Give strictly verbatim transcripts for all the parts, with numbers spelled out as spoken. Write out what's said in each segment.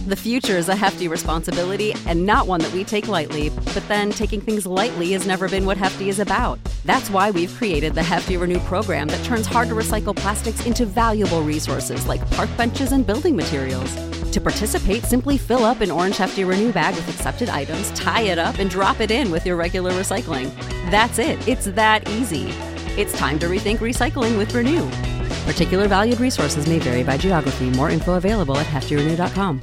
The future is a hefty responsibility and not one that we take lightly, but then taking things lightly has never been what Hefty is about. That's why we've created the Hefty Renew program that turns hard-to-recycle plastics into valuable resources like park benches and building materials. To participate, simply fill up an orange Hefty Renew bag with accepted items, tie it up, and drop it in with your regular recycling. That's it. It's that easy. It's time to rethink recycling with Renew. Particular valued resources may vary by geography. More info available at hefty renew dot com.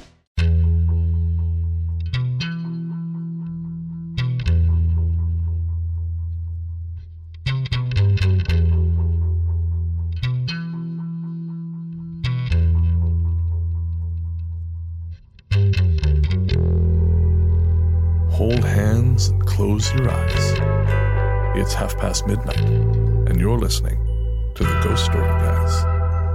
Hold hands and close your eyes. It's half past midnight, and you're listening to the Ghost Story Guys.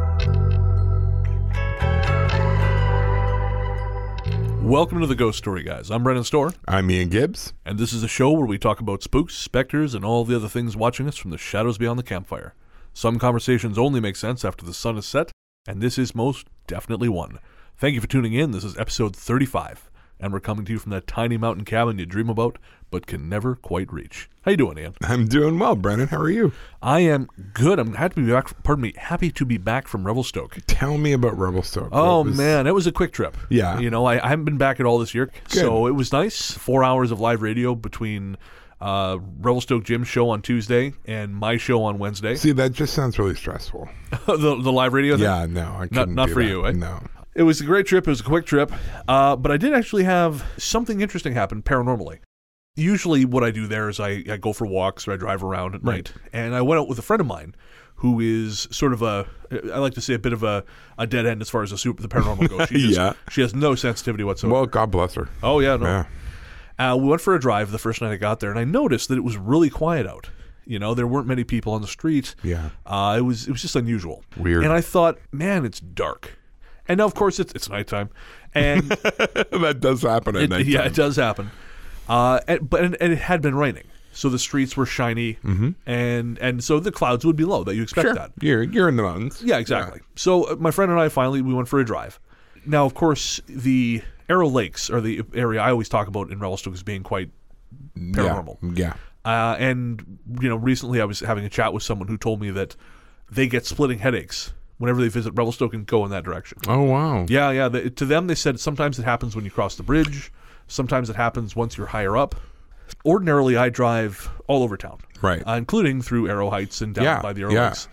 Welcome to the Ghost Story Guys. I'm Brennan Storr. I'm Ian Gibbs. And this is a show where we talk about spooks, specters, and all the other things watching us from the shadows beyond the campfire. Some conversations only make sense after the sun is set, and this is most definitely one. Thank you for tuning in. This is episode thirty-five. And we're coming to you from that tiny mountain cabin you dream about, but can never quite reach. How you doing, Ian? I'm doing well, Brennan. How are you? I am good. I'm happy to be back. Pardon me. Happy to be back from Revelstoke. Tell me about Revelstoke. Oh was... man, it was a quick trip. Yeah. You know, I, I haven't been back at all this year, Good. So it was nice. Four hours of live radio between uh, Revelstoke Jim's show on Tuesday and my show on Wednesday. See, that just sounds really stressful. the the live radio thing? Yeah, no, I couldn't not not do for that. you. Eh? No. It was a great trip. It was a quick trip. Uh, but I did actually have something interesting happen paranormally. Usually what I do there is I, I go for walks or I drive around at Right. night. And I went out with a friend of mine who is sort of a, I like to say a bit of a, a dead end as far as the, super, the paranormal goes. She just, Yeah. She has no sensitivity whatsoever. Well, God bless her. oh, yeah, no. Yeah. Uh, we went for a drive the first night I got there, and I noticed that it was really quiet out. You know, there weren't many people on the street. Yeah. Uh, it was it was just unusual. Weird. And I thought, man, it's dark. And now, of course, it's it's nighttime, and That does happen at it, night. yeah, it does happen. Uh, and, but and, and it had been raining, so the streets were shiny, mm-hmm. and and so the clouds would be low. That you expect Sure. that. You're, you're in the mountains. Yeah, exactly. So uh, my friend and I finally we went for a drive. Now, of course, the Arrow Lakes are the area I always talk about in Revelstoke as being quite paranormal. Yeah. Uh, and you know, recently I was having a chat with someone who told me that they get splitting headaches whenever they visit Revelstoke and go in that direction. Oh, wow. Yeah, yeah. They, to them, they said sometimes it happens when you cross the bridge. Sometimes it happens once you're higher up. Ordinarily, I drive all over town, Right. uh, including through Arrow Heights and down Yeah, by the Arrow yeah. Lakes.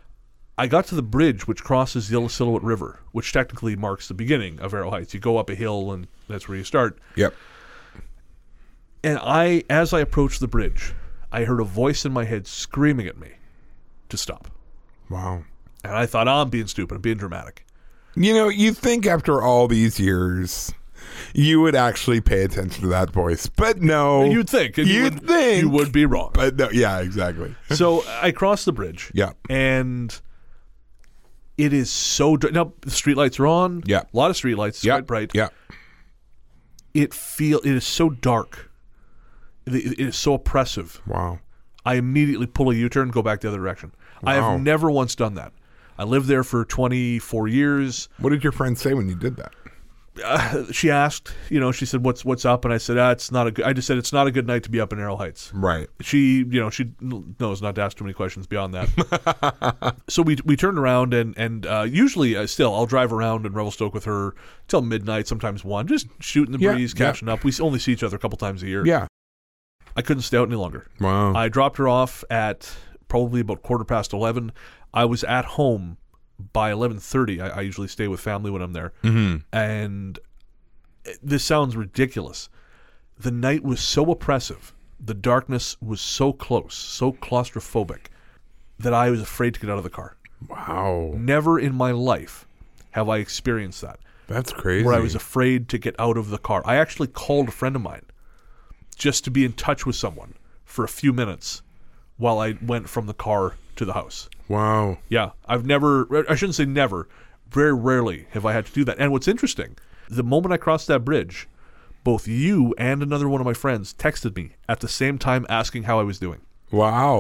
I got to the bridge which crosses the Yellow Silhouette River, which technically marks the beginning of Arrow Heights. You go up a hill, and that's where you start. Yep. And I, as I approached the bridge, I heard a voice in my head screaming at me to stop. Wow. And I thought, oh, I'm being stupid. I'm being dramatic. You know, you think after all these years, you would actually pay attention to that voice. But no. You'd think. and you You'd would, think. You would be wrong. But no, yeah, exactly. So I crossed the bridge. Yeah. And it is so dark. Now, the streetlights are on. Yeah. A lot of streetlights. It's Yeah. quite bright. Yeah. It feel it is so dark. It, it is so oppressive. Wow. I immediately pull a U-turn and go back the other direction. I Wow. have never once done that. I lived there for twenty-four years. What did your friend say when you did that? Uh, she asked, you know, she said, "What's what's up?" And I said, "Ah, it's not a good." I just said, "It's not a good night to be up in Arrow Heights." Right. She, you know, she knows not to ask too many questions beyond that. So we we turned around and and uh, usually uh, still I'll drive around in Revelstoke with her till midnight, sometimes one, just shooting the Yeah, breeze, yeah. catching up. We only see each other a couple times a year. Yeah. I couldn't stay out any longer. Wow. I dropped her off at probably about quarter past eleven. I was at home by eleven thirty. I, I usually stay with family when I'm there. Mm-hmm. And this sounds ridiculous. The night was so oppressive. The darkness was so close, so claustrophobic, that I was afraid to get out of the car. Wow. Never in my life have I experienced that, That's crazy. where I was afraid to get out of the car. I actually called a friend of mine just to be in touch with someone for a few minutes while I went from the car to the house. Wow. Yeah, I've never, I shouldn't say never, very rarely have I had to do that. And what's interesting, the moment I crossed that bridge, both you and another one of my friends texted me at the same time asking how I was doing. Wow.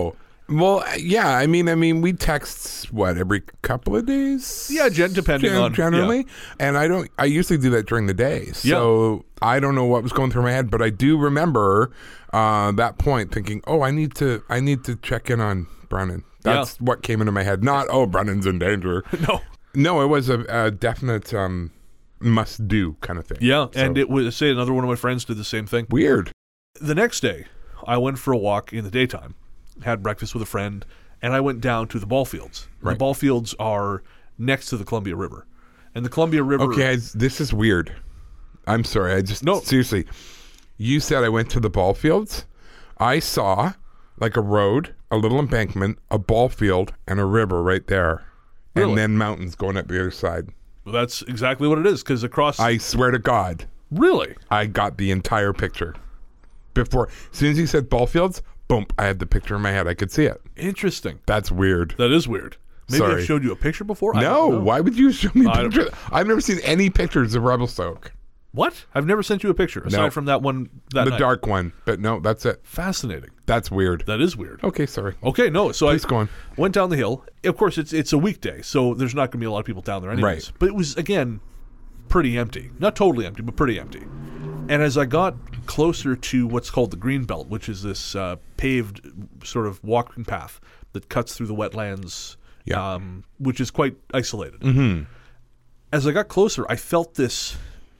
Well, yeah. I mean, I mean, we text what every couple of days. Yeah, gen- depending Gen- on generally, yeah. and I don't. I usually do that during the day, so yeah. I don't know what was going through my head, but I do remember uh, that point, thinking, "Oh, I need to, I need to check in on Brennan." That's yeah. what came into my head. Not, "Oh, Brennan's in danger." no, no, it was a, a definite um, must do kind of thing. Yeah, so. and it was say another one of my friends did the same thing. Weird. The next day, I went for a walk in the daytime, had breakfast with a friend. And I went down to the ball fields. Right. The ball fields are next to the Columbia River. And the Columbia River... Okay, I, this is weird. I'm sorry. I just... No. Seriously. You said I went to the ball fields. I saw like a road, a little embankment, a ball field, and a river right there. Really? And then mountains going up the other side. Well, that's exactly what it is, because across... I swear to God. Really? I got the entire picture. Before... As soon as you said ball fields... Boom, I had the picture in my head. I could see it. Interesting. That's weird. That is weird. Maybe Sorry. I've showed you a picture before? No, why would you show me I pictures? I've never seen any pictures of Revelstoke. What? I've never sent you a picture, aside no. from that one that The night. dark one. But no, that's it. Fascinating. That's weird. That is weird. Okay, sorry. Okay, no. So Please I go on. went down the hill. Of course, it's it's a weekday, so there's not going to be a lot of people down there anyways. Right. But it was, again, pretty empty. Not totally empty, but pretty empty. And as I got closer to what's called the Green Belt, which is this uh, paved sort of walking path that cuts through the wetlands, yeah. um, which is quite isolated. Mm-hmm. As I got closer, I felt this.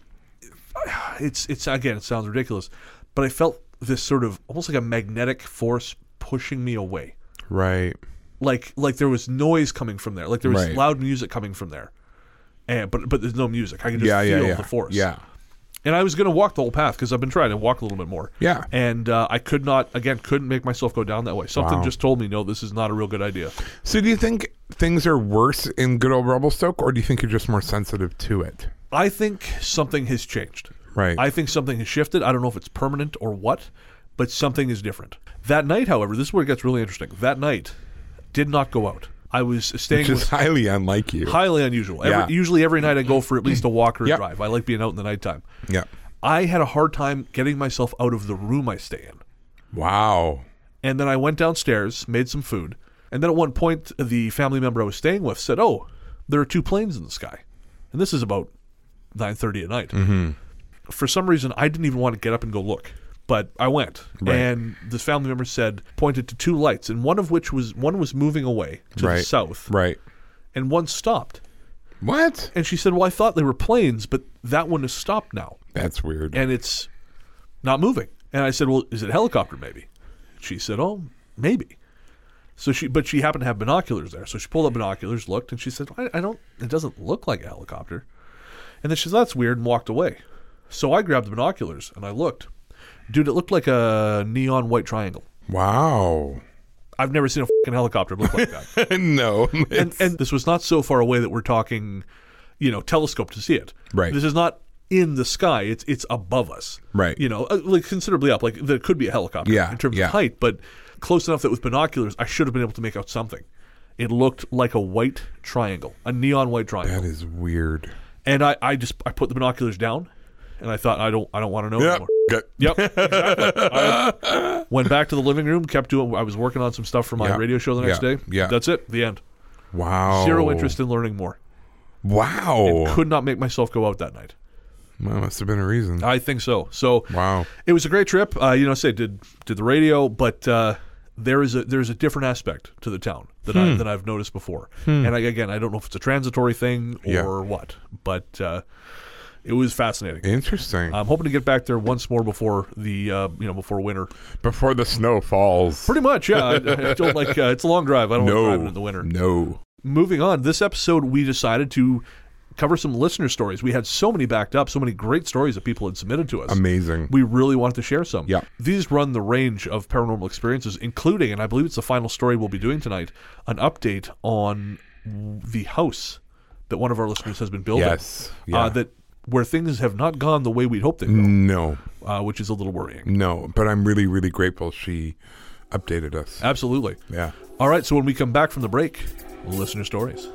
It's it's again, it sounds ridiculous, but I felt this sort of almost like a magnetic force pushing me away. Right. Like like there was noise coming from there, like there was right. loud music coming from there, and but but there's no music. I can just yeah, feel yeah, yeah. the force. Yeah. And I was going to walk the whole path because I've been trying to walk a little bit more. Yeah. And uh, I could not, again, couldn't make myself go down that way. Something Wow. just told me, no, this is not a real good idea. So do you think things are worse in good old Revelstoke, or do you think you're just more sensitive to it? I think something has changed. Right. I think something has shifted. I don't know if it's permanent or what, but something is different. That night, however, this is where it gets really interesting. That night, did not go out. I was staying Which is with... highly unlike you. Highly unusual. Every, Yeah. Usually every night I go for at least a walk or a Yep. drive. I like being out in the nighttime. Yeah. I had a hard time getting myself out of the room I stay in. Wow. And then I went downstairs, made some food, and then at one point, the family member I was staying with said, "Oh, there are two planes in the sky." And this is about nine thirty at night. Mm-hmm. For some reason, I didn't even want to get up and go look, but I went. Right. And this family member said, pointed to two lights, and one of which was, one was moving away to Right. the south, Right. and one stopped. What? And she said, "Well, I thought they were planes, but that one has stopped now. That's weird. And it's not moving." And I said, "Well, is it a helicopter maybe?" She said, "Oh, maybe." So she, but she happened to have binoculars there. So she pulled up binoculars, looked, and she said, I, I don't, it doesn't look like a helicopter. And then she said, "That's weird," and walked away. So I grabbed the binoculars and I looked. Dude, it looked like a neon white triangle. Wow. I've never seen a fucking helicopter look like that. No. and, and this was not so far away that we're talking, you know, telescope to see it. Right. This is not in the sky. It's it's above us. Right. You know, uh, like considerably up. Like there could be a helicopter Yeah, in terms yeah. of height, but close enough that with binoculars, I should have been able to make out something. It looked like a white triangle, a neon white triangle. That is weird. And I, I just I put the binoculars down, and I thought I don't I don't want to know Yep. anymore. Good. Yep, exactly. I went back to the living room, kept doing. I was working on some stuff for my Yeah. radio show the next Yeah. day. Yeah. That's it. The end. Wow. Zero interest in learning more. Wow. Could not make myself go out that night. Well, must have been a reason. I think so. So Wow. it was a great trip. Uh, you know, say did did the radio, but uh, there is a there's a different aspect to the town that I that I've noticed before. And I, again, I don't know if it's a transitory thing or Yeah. what, but uh, it was fascinating. Interesting. I'm hoping to get back there once more before the uh, you know before winter. Before the snow falls. Pretty much, yeah. I, I don't like uh, it's a long drive. I don't no. like driving in the winter. No. Moving on, this episode we decided to cover some listener stories. We had so many backed up, so many great stories that people had submitted to us. Amazing. We really wanted to share some. Yeah. These run the range of paranormal experiences, including, and I believe it's the final story we'll be doing tonight, an update on the house that one of our listeners has been building. Yes. Yeah. Uh, that where things have not gone the way we'd hoped they'd go, no. uh, which is a little worrying. No. But I'm really, really grateful she updated us. Absolutely. Yeah. All right, so when we come back from the break, listener stories.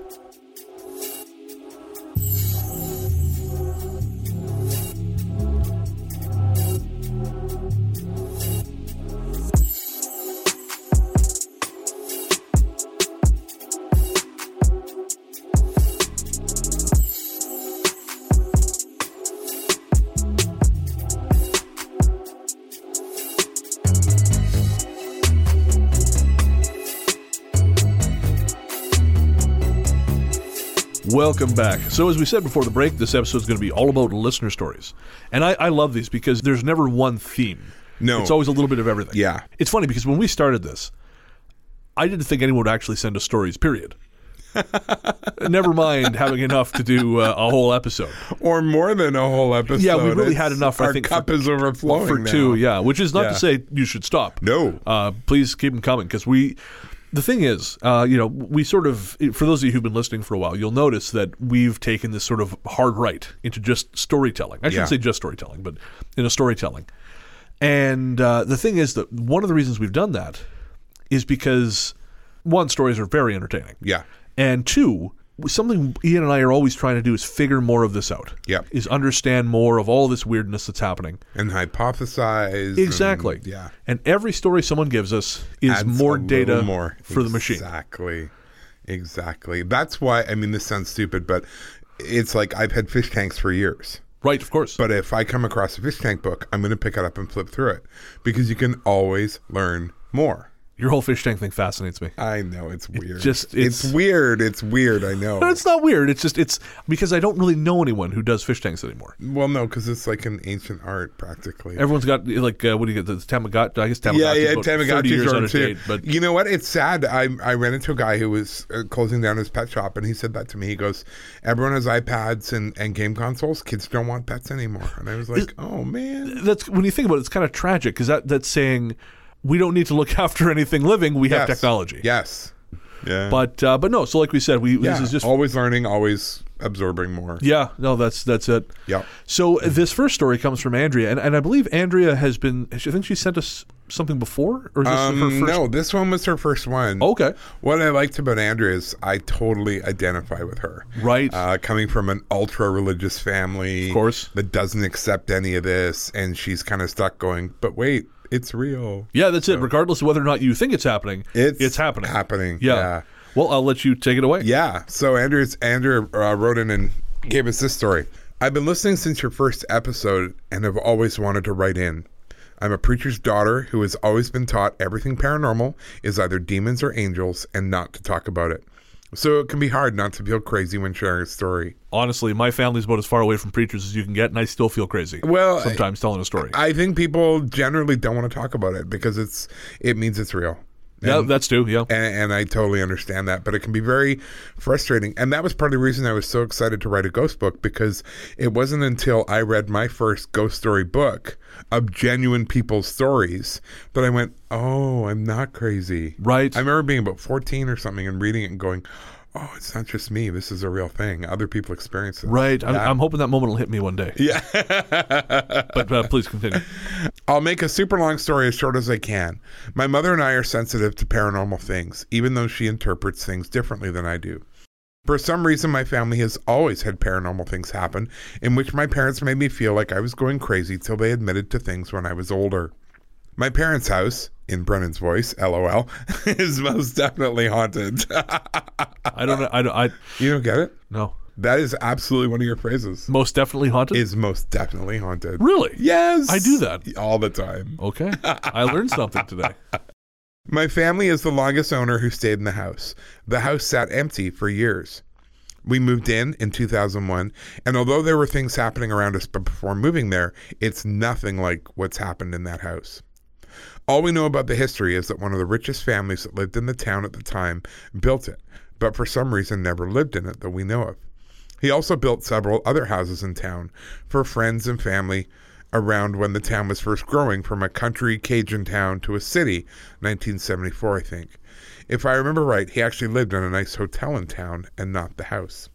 Welcome back. So as we said before the break, this episode is going to be all about listener stories. And I, I love these because there's never one theme. No. It's always a little bit of everything. Yeah. It's funny because when we started this, I didn't think anyone would actually send us stories, period. Never mind having enough to do uh, a whole episode. Or more than a whole episode. Yeah, we really It's, had enough, our I think. cup for, is overflowing For now. two, yeah. Which is not Yeah. to say you should stop. No. Uh, please keep them coming because we... The thing is, uh, you know, we sort of, for those of you who've been listening for a while, you'll notice that we've taken this sort of hard right into just storytelling. I shouldn't Yeah. say just storytelling, but into storytelling. And uh, the thing is that one of the reasons we've done that is because, one, stories are very entertaining. Yeah. And two, something Ian and I are always trying to do is figure more of this out. Yep. Is understand more of all this weirdness that's happening. And hypothesize. Exactly. And, yeah. And every story someone gives us is Adds more a data little more. for the machine. Exactly. Exactly. That's why, I mean, this sounds stupid, but it's like I've had fish tanks for years. Right, of course. But if I come across a fish tank book, I'm going to pick it up and flip through it because you can always learn more. Your whole fish tank thing fascinates me. I know, it's weird. just- it's, it's- weird. It's weird. I know. No, it's not weird. It's just, it's because I don't really know anyone who does fish tanks anymore. Well, no, because it's like an ancient art practically. Everyone's got, like, uh, what do you get? The Tamagotchi? I guess Tamagotchi yeah, yeah, about thirty years Tamagotchis out are of too. date. But You know what? It's sad. I I ran into a guy who was uh, closing down his pet shop, and he said that to me. He goes, "Everyone has iPads and, and game consoles. Kids don't want pets anymore." And I was like, "Oh man." that's, when you think about it, it's kind of tragic because that, that's saying we don't need to look after anything living. We have Yes. technology. Yes. Yeah. But uh, but no, so like we said, we yeah. this is just always learning, always absorbing more. yeah, no, that's that's it. Yep. So this first story comes from Andrea, and, and I believe Andrea has been. I think she sent us something before, or is this Um, her first? no, this one was her first one. Okay. What I liked about Andrea is I totally identify with her. Right. Uh, coming from an ultra religious family, Of course. that doesn't accept any of this, and she's kind of stuck going, "But wait, it's real. Yeah, that's it. Regardless of whether or not you think it's happening, It's, it's happening. Happening. Yeah. Yeah. Well, I'll let you take it away. Yeah. So Andrew's Andrew uh, wrote in and gave us this story. I've been listening since your first episode and have always wanted to write in. I'm a preacher's daughter who has always been taught everything paranormal is either demons or angels and not to talk about it. So it can be hard not to feel crazy when sharing a story. Honestly, my family's about as far away from preachers as you can get, and I still feel crazy. Well, sometimes telling a story. I think people generally don't want to talk about it because it's it means it's real. yeah, And- that's true. Yeah. And, and I totally understand that, but it can be very frustrating. And that was part of the reason I was so excited to write a ghost book, because it wasn't until I read my first ghost story book of genuine people's stories that I went, oh, I'm not crazy. Right. I remember being about fourteen or something and reading it and going, oh, it's not just me. This is a real thing. Other people experience it. Right. I'm, Yeah. I'm hoping that moment will hit me one day. Yeah. But uh, please continue. I'll make a super long story as short as I can. My mother and I are sensitive to paranormal things, even though she interprets things differently than I do. For some reason, my family has always had paranormal things happen, in which my parents made me feel like I was going crazy till they admitted to things when I was older. My parents' house, in Brennan's voice, LOL, is most definitely haunted. I don't know. I don't. I You don't get it? no. That is absolutely one of your phrases. Most definitely haunted. Is most definitely haunted. Really? Yes. I do that. all the time. Okay. I learned something today. My family is the longest owner who stayed in the house. The house sat empty for years. We moved in in two thousand one, and although there were things happening around us before moving there, it's nothing like what's happened in that house. All we know about the history is that one of the richest families that lived in the town at the time built it, but for some reason never lived in it that we know of. He also built several other houses in town for friends and family around when the town was first growing from a country Cajun town to a city, nineteen seventy-four, I think. If I remember right, he actually lived in a nice hotel in town and not the house.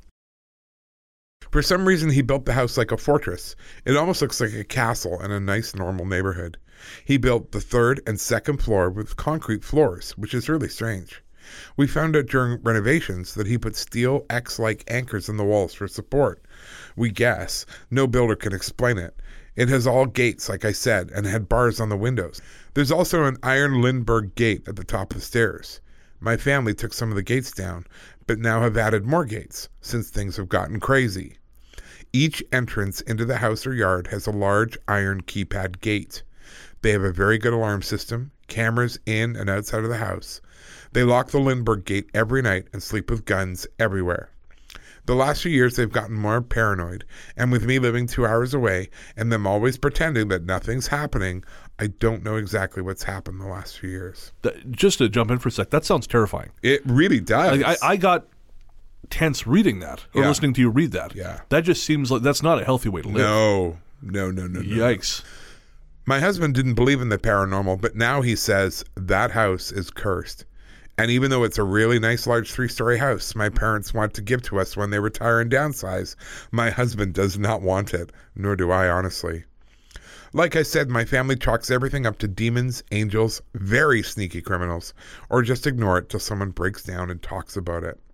For some reason, he built the house like a fortress. It almost looks like a castle in a nice, normal neighborhood. He built the third and second floor with concrete floors, which is really strange. We found out during renovations that he put steel X-like anchors in the walls for support. We guess. No builder can explain it. It has all gates, like I said, and had bars on the windows. There's also an iron Lindbergh gate at the top of the stairs. My family took some of the gates down, but now have added more gates, since things have gotten crazy. Each entrance into the house or yard has a large iron keypad gate. They have a very good alarm system, cameras in and outside of the house. They lock the Lindbergh gate every night and sleep with guns everywhere. The last few years, they've gotten more paranoid, and with me living two hours away and them always pretending that nothing's happening, I don't know exactly what's happened the last few years. That, just to jump in for a sec, that sounds terrifying. It really does. Like, I, I got tense reading that, or Yeah. listening to you read that. Yeah. That just seems like that's not a healthy way to live. No, no, no, no, no. Yikes. My husband didn't believe in the paranormal, but now he says that house is cursed. And even though it's a really nice large three-story house my parents want to give to us when they retire and downsize, my husband does not want it, nor do I, honestly. Like I said, my family chalks everything up to demons, angels, very sneaky criminals, or just ignore it till someone breaks down and talks about it.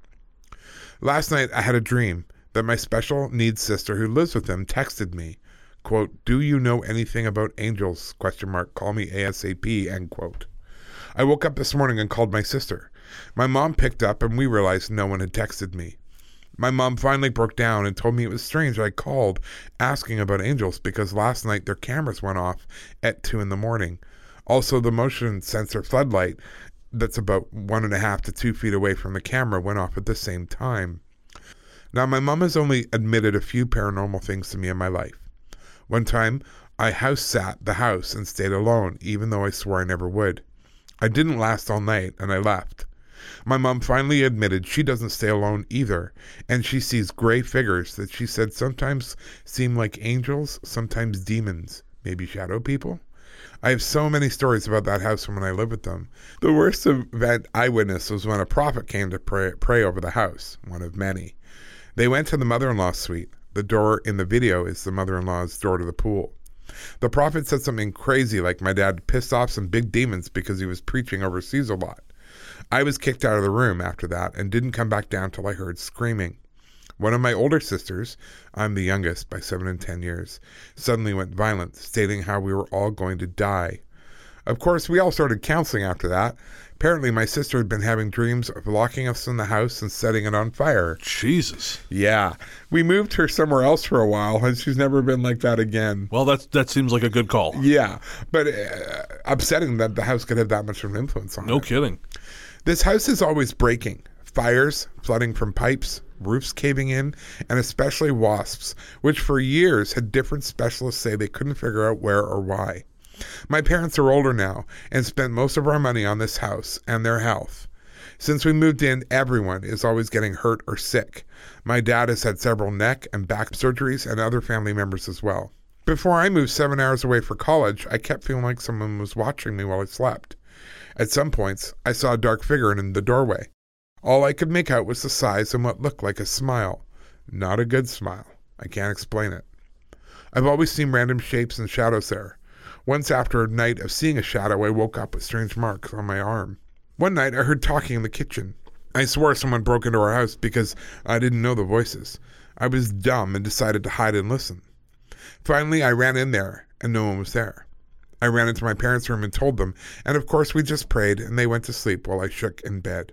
Last night, I had a dream that my special needs sister who lives with them texted me, quote, "Do you know anything about angels? Question mark, call me ASAP, end quote. I woke up this morning and called my sister. My mom picked up and we realized no one had texted me. My mom finally broke down and told me it was strange I called asking about angels because last night their cameras went off at two in the morning. Also, the motion sensor floodlight that's about one and a half to two feet away from the camera went off at the same time. Now, my mom has only admitted a few paranormal things to me in my life. One time, I house sat the house and stayed alone, even though I swore I never would. I didn't last all night, and I left. My mom finally admitted she doesn't stay alone either, and she sees gray figures that she said sometimes seem like angels, sometimes demons, maybe shadow people. I have so many stories about that house from when I lived with them. The worst event I witnessed was when a prophet came to pray, pray over the house, one of many. They went to the mother-in-law's suite. The door in the video is the mother-in-law's door to the pool. The prophet said something crazy like my dad pissed off some big demons because he was preaching overseas a lot. I was kicked out of the room after that and didn't come back down till I heard screaming. One of my older sisters, I'm the youngest by seven and ten years, suddenly went violent, stating how we were all going to die. Of course, we all started counseling after that. Apparently, my sister had been having dreams of locking us in the house and setting it on fire. Jesus. Yeah. We moved her somewhere else for a while, and she's never been like that again. Well, that's, that seems like a good call. Yeah. But uh, upsetting that the house could have that much of an influence on it. No kidding. This house is always breaking. Fires, flooding from pipes, roofs caving in, and especially wasps, which for years had different specialists say they couldn't figure out where or why. My parents are older now and spent most of our money on this house and their health. Since we moved in, everyone is always getting hurt or sick. My dad has had several neck and back surgeries and other family members as well. Before I moved seven hours away for college, I kept feeling like someone was watching me while I slept. At some points, I saw a dark figure in the doorway. All I could make out was the size and what looked like a smile. Not a good smile. I can't explain it. I've always seen random shapes and shadows there. Once after a night of seeing a shadow, I woke up with strange marks on my arm. One night, I heard talking in the kitchen. I swore someone broke into our house because I didn't know the voices. I was dumb and decided to hide and listen. Finally, I ran in there, and no one was there. I ran into my parents' room and told them, and of course we just prayed, and they went to sleep while I shook in bed.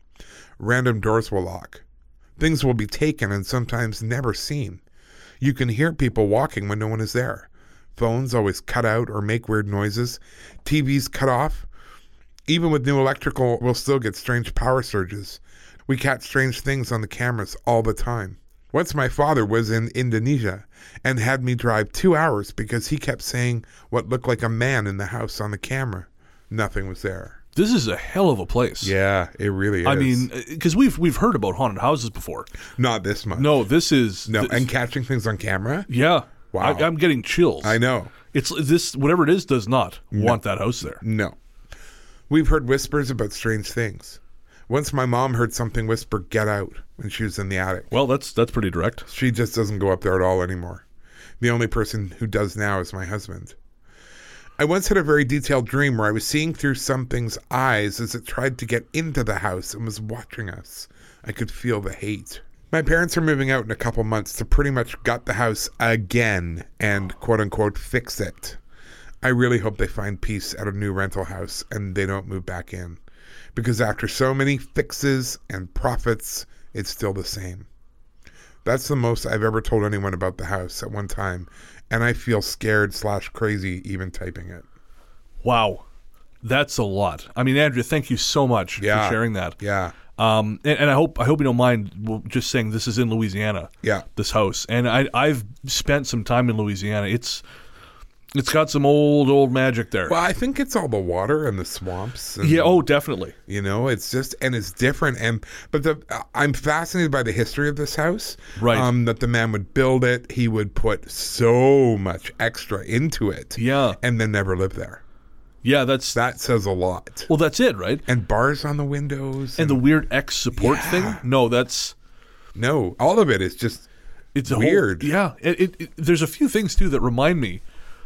Random doors will lock. Things will be taken and sometimes never seen. You can hear people walking when no one is there. Phones always cut out or make weird noises. T Vs cut off. Even with new electrical, we'll still get strange power surges. We catch strange things on the cameras all the time. Once my father was in Indonesia and had me drive two hours because he kept saying what looked like a man in the house on the camera. Nothing was there. This is a hell of a place. Yeah, it really is. I mean, because we've we've heard about haunted houses before. Not this much. No, this is no, this, and catching things on camera. Yeah, wow. I, I'm getting chills. I know. It's this whatever it is does not no. want that house there. No, we've heard whispers about strange things. Once my mom heard something whisper, "Get out," when she was in the attic. Well, that's that's pretty direct. She just doesn't go up there at all anymore. The only person who does now is my husband. I once had a very detailed dream where I was seeing through something's eyes as it tried to get into the house and was watching us. I could feel the hate. My parents are moving out in a couple months to pretty much gut the house again and quote-unquote fix it. I really hope they find peace at a new rental house and they don't move back in. Because after so many fixes and profits, it's still the same. That's the most I've ever told anyone about the house at one time, and I feel scared slash crazy even typing it. Wow. That's a lot. I mean, Andrea, thank you so much yeah. for sharing that. Yeah. Um, and, and I hope I hope you don't mind just saying this is in Louisiana. Yeah. This house, and I I've spent some time in Louisiana. It's it's got some old old magic there. Well, I think it's all the water and the swamps. And, yeah. Oh, definitely. You know, it's just and it's different. And but the I'm fascinated by the history of this house. Right. Um, that the man would build it. He would put so much extra into it. Yeah. And then never live there. Yeah, that's that says a lot. Well, that's it, right? And bars on the windows. And, and the weird X support yeah. thing. No, that's no. All of it is just it's weird. Whole, yeah, it, it, it, there's a few things too that remind me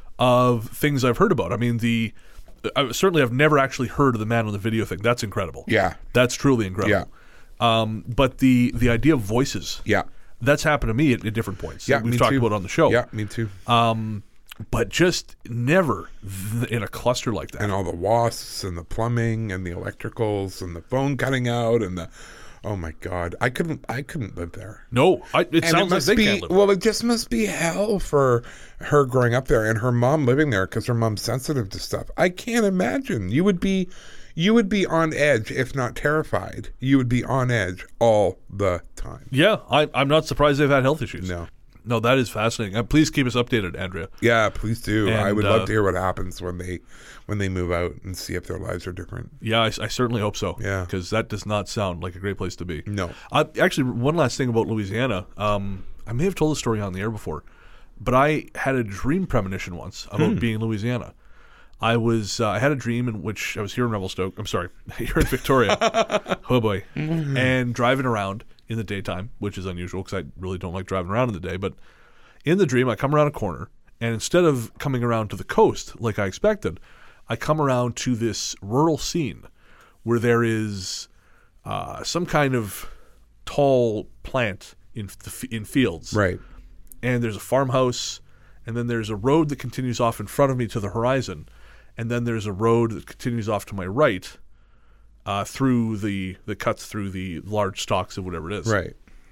of things I've heard about. I mean, the I, certainly I've never actually heard of the man on the video thing. That's incredible. Yeah, that's truly incredible. Yeah. Um, but the the idea of voices. Yeah, that's happened to me at, at different points. Yeah, we've me talked too. about it on the show. Yeah, me too. Um. But just never th- in a cluster like that. And all the wasps and the plumbing and the electricals and the phone cutting out and the oh my god, I couldn't I couldn't live there. No, I, it and sounds it like they be, can't live well, there. it just must be hell for her growing up there and her mom living there because her mom's sensitive to stuff. I can't imagine. You would be you would be on edge, if not terrified. You would be on edge all the time. Yeah, I, I'm not surprised they've had health issues. No. No, that is fascinating. Uh, please keep us updated, Andrea. Yeah, please do. And, I would uh, love to hear what happens when they when they move out and see if their lives are different. Yeah, I, I certainly hope so. Yeah, because that does not sound like a great place to be. No. Uh, actually, one last thing about Louisiana. Um, I may have told the story on the air before, but I had a dream premonition once about Hmm. being in Louisiana. I was uh, I had a dream in which I was here in Revelstoke. I'm sorry, here in Victoria. Oh boy, mm-hmm. and driving around in the daytime, which is unusual because I really don't like driving around in the day, but. In the dream, I come around a corner, and instead of coming around to the coast like I expected, I come around to this rural scene where there is uh, some kind of tall plant in the, in fields. Right. And there's a farmhouse, and then there's a road that continues off in front of me to the horizon, and then there's a road that continues off to my right uh, through the that cuts through the large stalks of whatever it is. Right.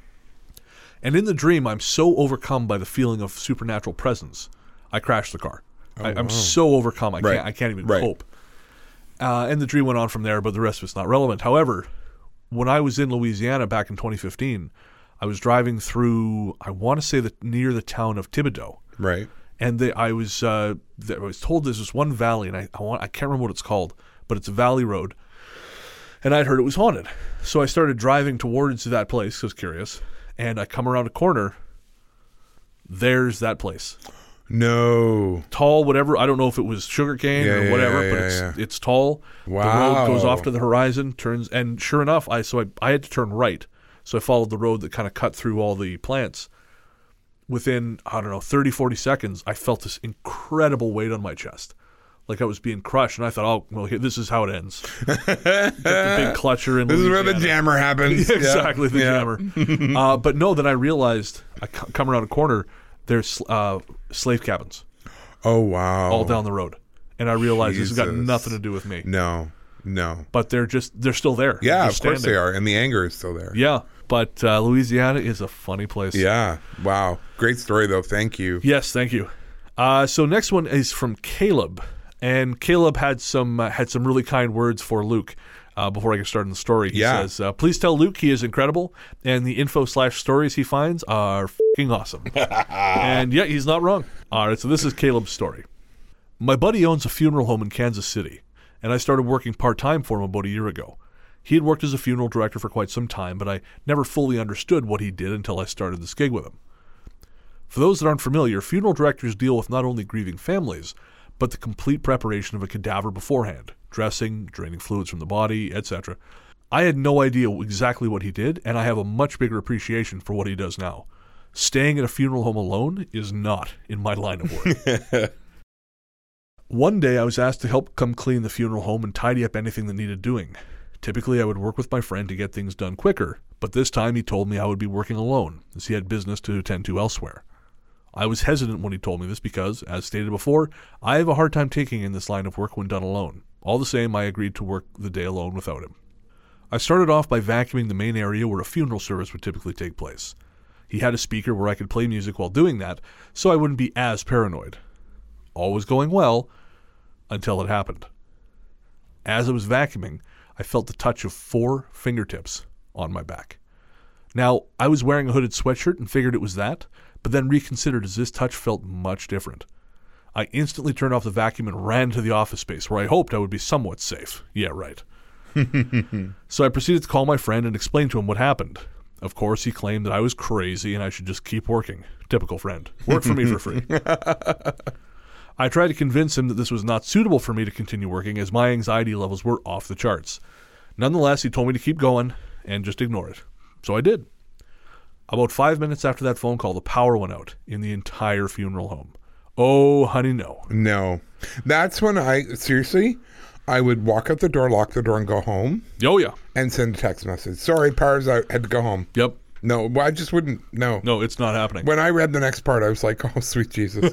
And in the dream, I'm so overcome by the feeling of supernatural presence, I crash the car. Oh, I, I'm wow. so overcome, I right. can't I can't even right. cope. Uh, and the dream went on from there, but the rest of it's not relevant. However, when I was in Louisiana back in twenty fifteen, I was driving through, I want to say that near the town of Thibodaux. Right. And the, I was uh, I was told there's this one valley, and I I, want, I can't remember what it's called, but it's a valley road. And I'd heard it was haunted. So I started driving towards that place because I was curious. And I come around a corner, there's that place. No. Tall, whatever. I don't know if it was sugarcane yeah, or yeah, whatever, yeah, but yeah, it's yeah. it's tall. Wow. The road goes off to the horizon, turns, and sure enough, I so I, I had to turn right. So I followed the road that kind of cut through all the plants. Within, I don't know, thirty, forty seconds, I felt this incredible weight on my chest. Like I was being crushed, and I thought, oh, well, here, this is how it ends. Got the big clutcher in This Louisiana. is where the jammer happens. Exactly, the yeah. jammer. uh, but no, then I realized, I c- come around a corner, there's uh, slave cabins. Oh, wow. All down the road. And I realized Jesus. this has got nothing to do with me. No, no. But they're just, they're still there. Yeah, they're of course standing. they are. And the anger is still there. Yeah, but uh, Louisiana is a funny place. Yeah, wow. Great story, though. Thank you. Yes, thank you. Uh, so next one is from Caleb. And Caleb had some uh, had some really kind words for Luke uh, before I get started in the story. He yeah. says, uh, please tell Luke he is incredible, and the info slash stories he finds are f***ing awesome. And yeah, he's not wrong. All right, so this is Caleb's story. My buddy owns a funeral home in Kansas City, and I started working part-time for him about a year ago. He had worked as a funeral director for quite some time, but I never fully understood what he did until I started this gig with him. For those that aren't familiar, funeral directors deal with not only grieving families, but the complete preparation of a cadaver beforehand, dressing, draining fluids from the body, et cetera. I had no idea exactly what he did, and I have a much bigger appreciation for what he does now. Staying at a funeral home alone is not in my line of work. One day I was asked to help come clean the funeral home and tidy up anything that needed doing. Typically I would work with my friend to get things done quicker, but this time he told me I would be working alone, as he had business to attend to elsewhere. I was hesitant when he told me this because, as stated before, I have a hard time taking in this line of work when done alone. All the same, I agreed to work the day alone without him. I started off by vacuuming the main area where a funeral service would typically take place. He had a speaker where I could play music while doing that, so I wouldn't be as paranoid. All was going well, until it happened. As I was vacuuming, I felt the touch of four fingertips on my back. Now, I was wearing a hooded sweatshirt and figured it was that, but then reconsidered as this touch felt much different. I instantly turned off the vacuum and ran to the office space where I hoped I would be somewhat safe. Yeah, right. So I proceeded to call my friend and explain to him what happened. Of course, he claimed that I was crazy and I should just keep working. Typical friend. Work for me for free. I tried to convince him that this was not suitable for me to continue working as my anxiety levels were off the charts. Nonetheless, he told me to keep going and just ignore it. So I did. About five minutes after that phone call, the power went out in the entire funeral home. Oh, honey, no. No. That's when I, seriously, I would walk out the door, lock the door, and go home. Oh, yeah. And send a text message. Sorry, power's out. Had to go home. Yep. No, I just wouldn't. No. No, it's not happening. When I read the next part, I was like, oh, sweet Jesus.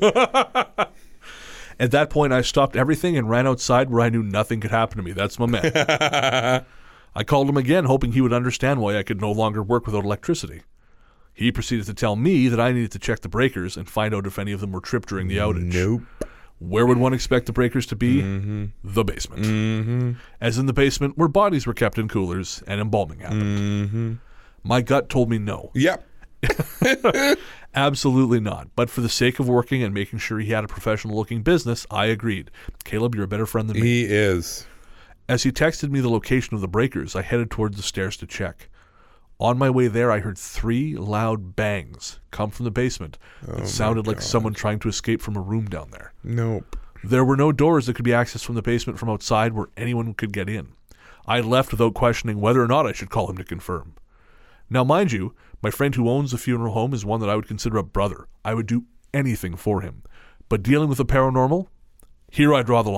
At that point, I stopped everything and ran outside where I knew nothing could happen to me. That's my man. I called him again, hoping he would understand why I could no longer work without electricity. He proceeded to tell me that I needed to check the breakers and find out if any of them were tripped during the outage. Nope. Where would one expect the breakers to be? Mm-hmm. The basement. Mm-hmm. As in the basement where bodies were kept in coolers and embalming happened. Mm-hmm. My gut told me no. Yep. Absolutely not. But for the sake of working and making sure he had a professional-looking business, I agreed. Caleb, you're a better friend than me. He is. As he texted me the location of the breakers, I headed towards the stairs to check. On my way there, I heard three loud bangs come from the basement that Oh sounded like God. someone trying to escape from a room down there. Nope. There were no doors that could be accessed from the basement from outside where anyone could get in. I left without questioning whether or not I should call him to confirm. Now, mind you, my friend who owns the funeral home is one that I would consider a brother. I would do anything for him. But dealing with the paranormal, here I draw the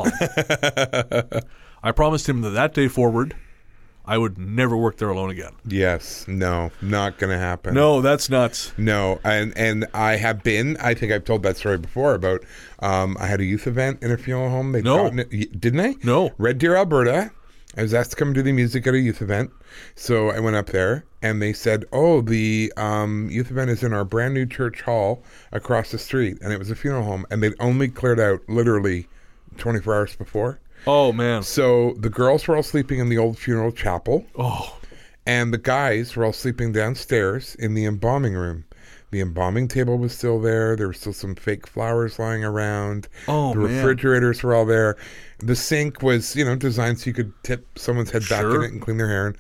line. I promised him that that day forward, I would never work there alone again. Yes. No. Not going to happen. No, that's nuts. No. And and I have been, I think I've told that story before about, um, I had a youth event in a funeral home. They No. it, didn't I? No. Red Deer, Alberta. I was asked to come do the music at a youth event. So I went up there and they said, oh, the um, youth event is in our brand new church hall across the street. And it was a funeral home. And they'd only cleared out literally twenty-four hours before. Oh, man. So the girls were all sleeping in the old funeral chapel. Oh. And the guys were all sleeping downstairs in the embalming room. The embalming table was still there. There were still some fake flowers lying around. Oh, the man. refrigerators were all there. The sink was, you know, designed so you could tip someone's head back Sure. in it and clean their hair.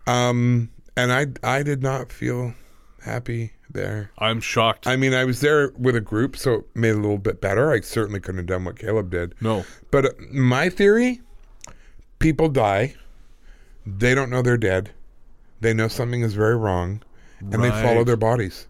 Um, and I, I did not feel happy there. I'm shocked. I mean, I was there with a group, so it made it a little bit better. I certainly couldn't have done what Caleb did. No. But uh, my theory, people die. They don't know they're dead. They know something is very wrong, and Right. they follow their bodies.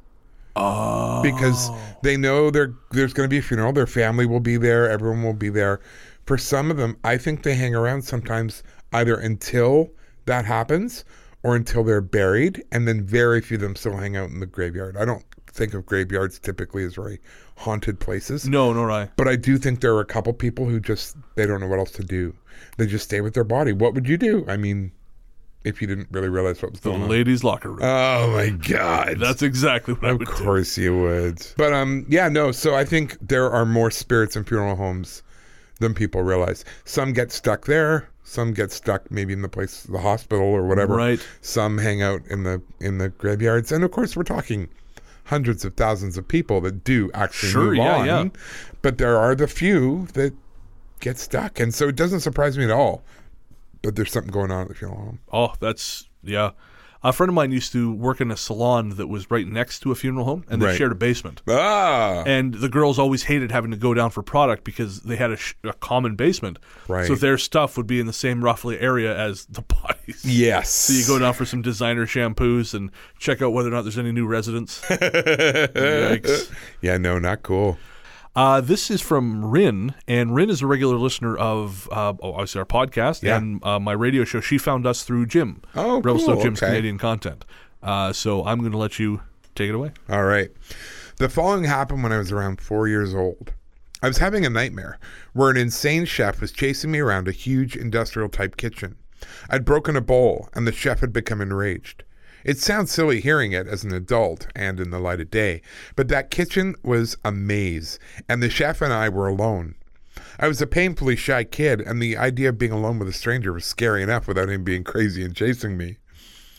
Oh. Because they know there there's going to be a funeral. Their family will be there. Everyone will be there. For some of them, I think they hang around sometimes either until that happens or until they're buried, and then very few of them still hang out in the graveyard. I don't think of graveyards typically as very haunted places. No, no, right. But I do think there are a couple people who just, they don't know what else to do. They just stay with their body. What would you do? I mean, if you didn't really realize what was The going on. ladies' locker room. Oh my God. That's exactly what I Of would do. course you would. But um, yeah, no. So I think there are more spirits in funeral homes than people realize. Some get stuck there. Some get stuck maybe in the place, the hospital or whatever. Right. Some hang out in the in the graveyards, and of course we're talking hundreds of thousands of people that do actually Sure, move yeah, on. yeah. But there are the few that get stuck, and so it doesn't surprise me at all. But there's something going on at the funeral home. Oh, that's, yeah. A friend of mine used to work in a salon that was right next to a funeral home, and they Right. shared a basement. Ah, And the girls always hated having to go down for product because they had a, sh- a common basement. Right. So their stuff would be in the same roughly area as the bodies. yes. So you go down for some designer shampoos and check out whether or not there's any new residents. Yikes. Yeah, no, not cool. Uh, this is from Rin, and Rin is a regular listener of uh, oh, obviously our podcast Yeah. and uh, my radio show. She found us through Jim. Oh, Revelstoke cool. Jim's Okay. Canadian content. Uh, so I'm going to let you take it away. All right. The following happened when I was around four years old. I was having a nightmare where an insane chef was chasing me around a huge industrial-type kitchen. I'd broken a bowl, and the chef had become enraged. It sounds silly hearing it as an adult and in the light of day, but that kitchen was a maze, and the chef and I were alone. I was a painfully shy kid, and the idea of being alone with a stranger was scary enough without him being crazy and chasing me.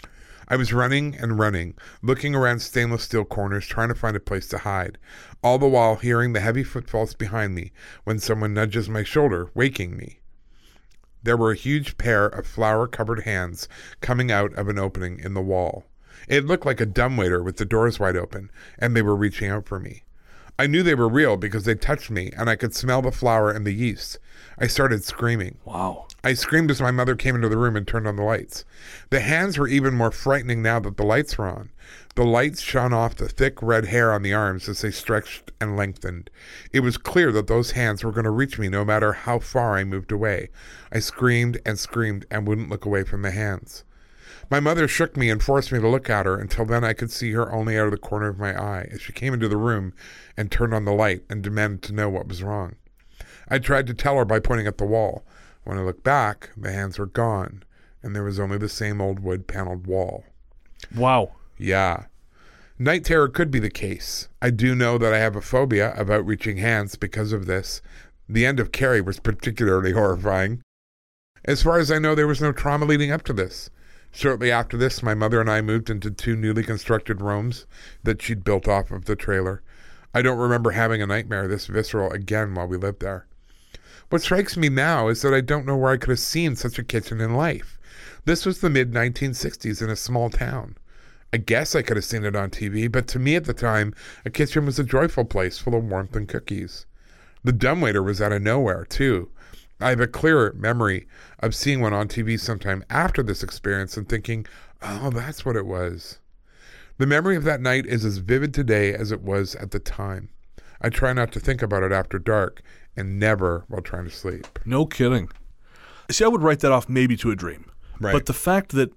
I was running and running, looking around stainless steel corners, trying to find a place to hide, all the while hearing the heavy footfalls behind me when someone nudges my shoulder, waking me. There were a huge pair of flour-covered hands coming out of an opening in the wall. It looked like a dumbwaiter with the doors wide open, and they were reaching out for me. I knew they were real because they touched me, and I could smell the flour and the yeast. I started screaming. Wow. I screamed as my mother came into the room and turned on the lights. The hands were even more frightening now that the lights were on. The lights shone off the thick red hair on the arms as they stretched and lengthened. It was clear that those hands were going to reach me no matter how far I moved away. I screamed and screamed and wouldn't look away from the hands. My mother shook me and forced me to look at her. Until then I could see her only out of the corner of my eye as she came into the room and turned on the light and demanded to know what was wrong. I tried to tell her by pointing at the wall. When I looked back, the hands were gone, and there was only the same old wood-paneled wall. Wow. Yeah. Night terror could be the case. I do know that I have a phobia about reaching hands because of this. The end of Carrie was particularly horrifying. As far as I know, there was no trauma leading up to this. Shortly after this, my mother and I moved into two newly constructed rooms that she'd built off of the trailer. I don't remember having a nightmare this visceral again while we lived there. What strikes me now is that I don't know where I could have seen such a kitchen in life. This was the mid nineteen sixties in a small town. I guess I could have seen it on T V, but to me at the time, a kitchen was a joyful place full of warmth and cookies. The dumbwaiter was out of nowhere, too. I have a clear memory of seeing one on T V sometime after this experience and thinking, oh, that's what it was. The memory of that night is as vivid today as it was at the time. I try not to think about it after dark, and never while trying to sleep. No kidding. See, I would write that off maybe to a dream. Right. But the fact that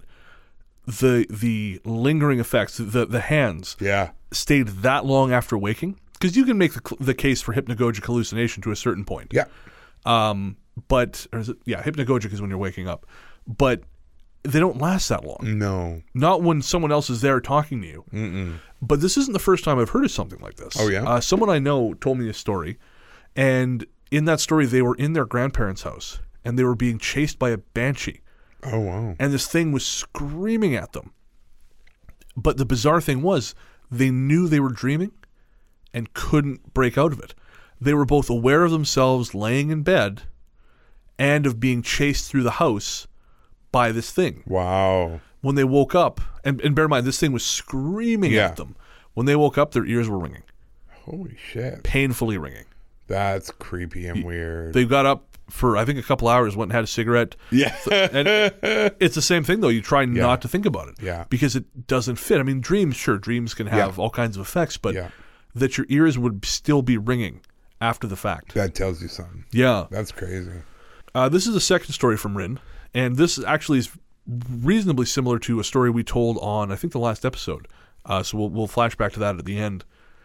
the the lingering effects, the the hands, yeah, stayed that long after waking, because you can make the the case for hypnagogic hallucination to a certain point. Yeah. Um. But or is it, yeah, hypnagogic is when you're waking up, but they don't last that long. No. Not when someone else is there talking to you. Mm-mm. But this isn't the first time I've heard of something like this. Oh yeah. Uh, someone I know told me this story. And in that story, they were in their grandparents' house, and they were being chased by a banshee. Oh, wow. And this thing was screaming at them. But the bizarre thing was, they knew they were dreaming and couldn't break out of it. They were both aware of themselves laying in bed and of being chased through the house by this thing. Wow. When they woke up, and, and bear in mind, this thing was screaming yeah. at them. When they woke up, their ears were ringing. Holy shit. Painfully ringing. That's creepy and weird. They got up for, I think, a couple hours, went and had a cigarette. Yeah. And it's the same thing, though. You try yeah. not to think about it. Yeah. Because it doesn't fit. I mean, dreams, sure, dreams can have yeah. all kinds of effects, but yeah. that your ears would still be ringing after the fact. That tells you something. Yeah. That's crazy. Uh, this is the second story from Rin, and this actually is reasonably similar to a story we told on, I think, the last episode. Uh, so we'll, we'll flash back to that at the end.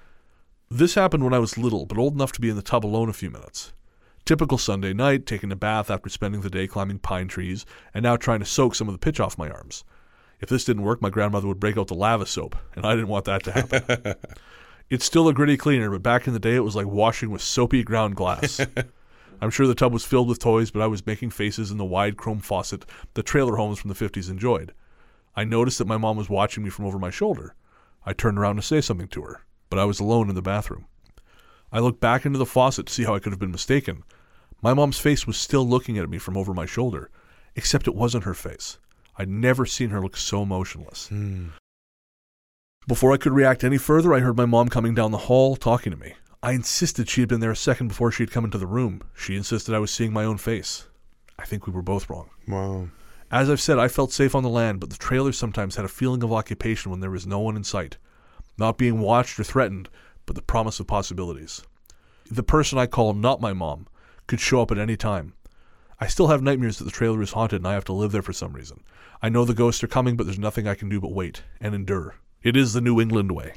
This happened when I was little, but old enough to be in the tub alone a few minutes. Typical Sunday night, taking a bath after spending the day climbing pine trees, and now trying to soak some of the pitch off my arms. If this didn't work, my grandmother would break out the lava soap, and I didn't want that to happen. It's still a gritty cleaner, but back in the day it was like washing with soapy ground glass. I'm sure the tub was filled with toys, but I was making faces in the wide chrome faucet the trailer homes from the fifties enjoyed. I noticed that my mom was watching me from over my shoulder. I turned around to say something to her, but I was alone in the bathroom. I looked back into the faucet to see how I could have been mistaken. My mom's face was still looking at me from over my shoulder, except it wasn't her face. I'd never seen her look so motionless. Mm. Before I could react any further, I heard my mom coming down the hall talking to me. I insisted she had been there a second before she had come into the room. She insisted I was seeing my own face. I think we were both wrong. Wow. As I've said, I felt safe on the land, but the trailer sometimes had a feeling of occupation when there was no one in sight. Not being watched or threatened, but the promise of possibilities. The person I call not my mom could show up at any time. I still have nightmares that the trailer is haunted and I have to live there for some reason. I know the ghosts are coming, but there's nothing I can do but wait and endure. It is the New England way.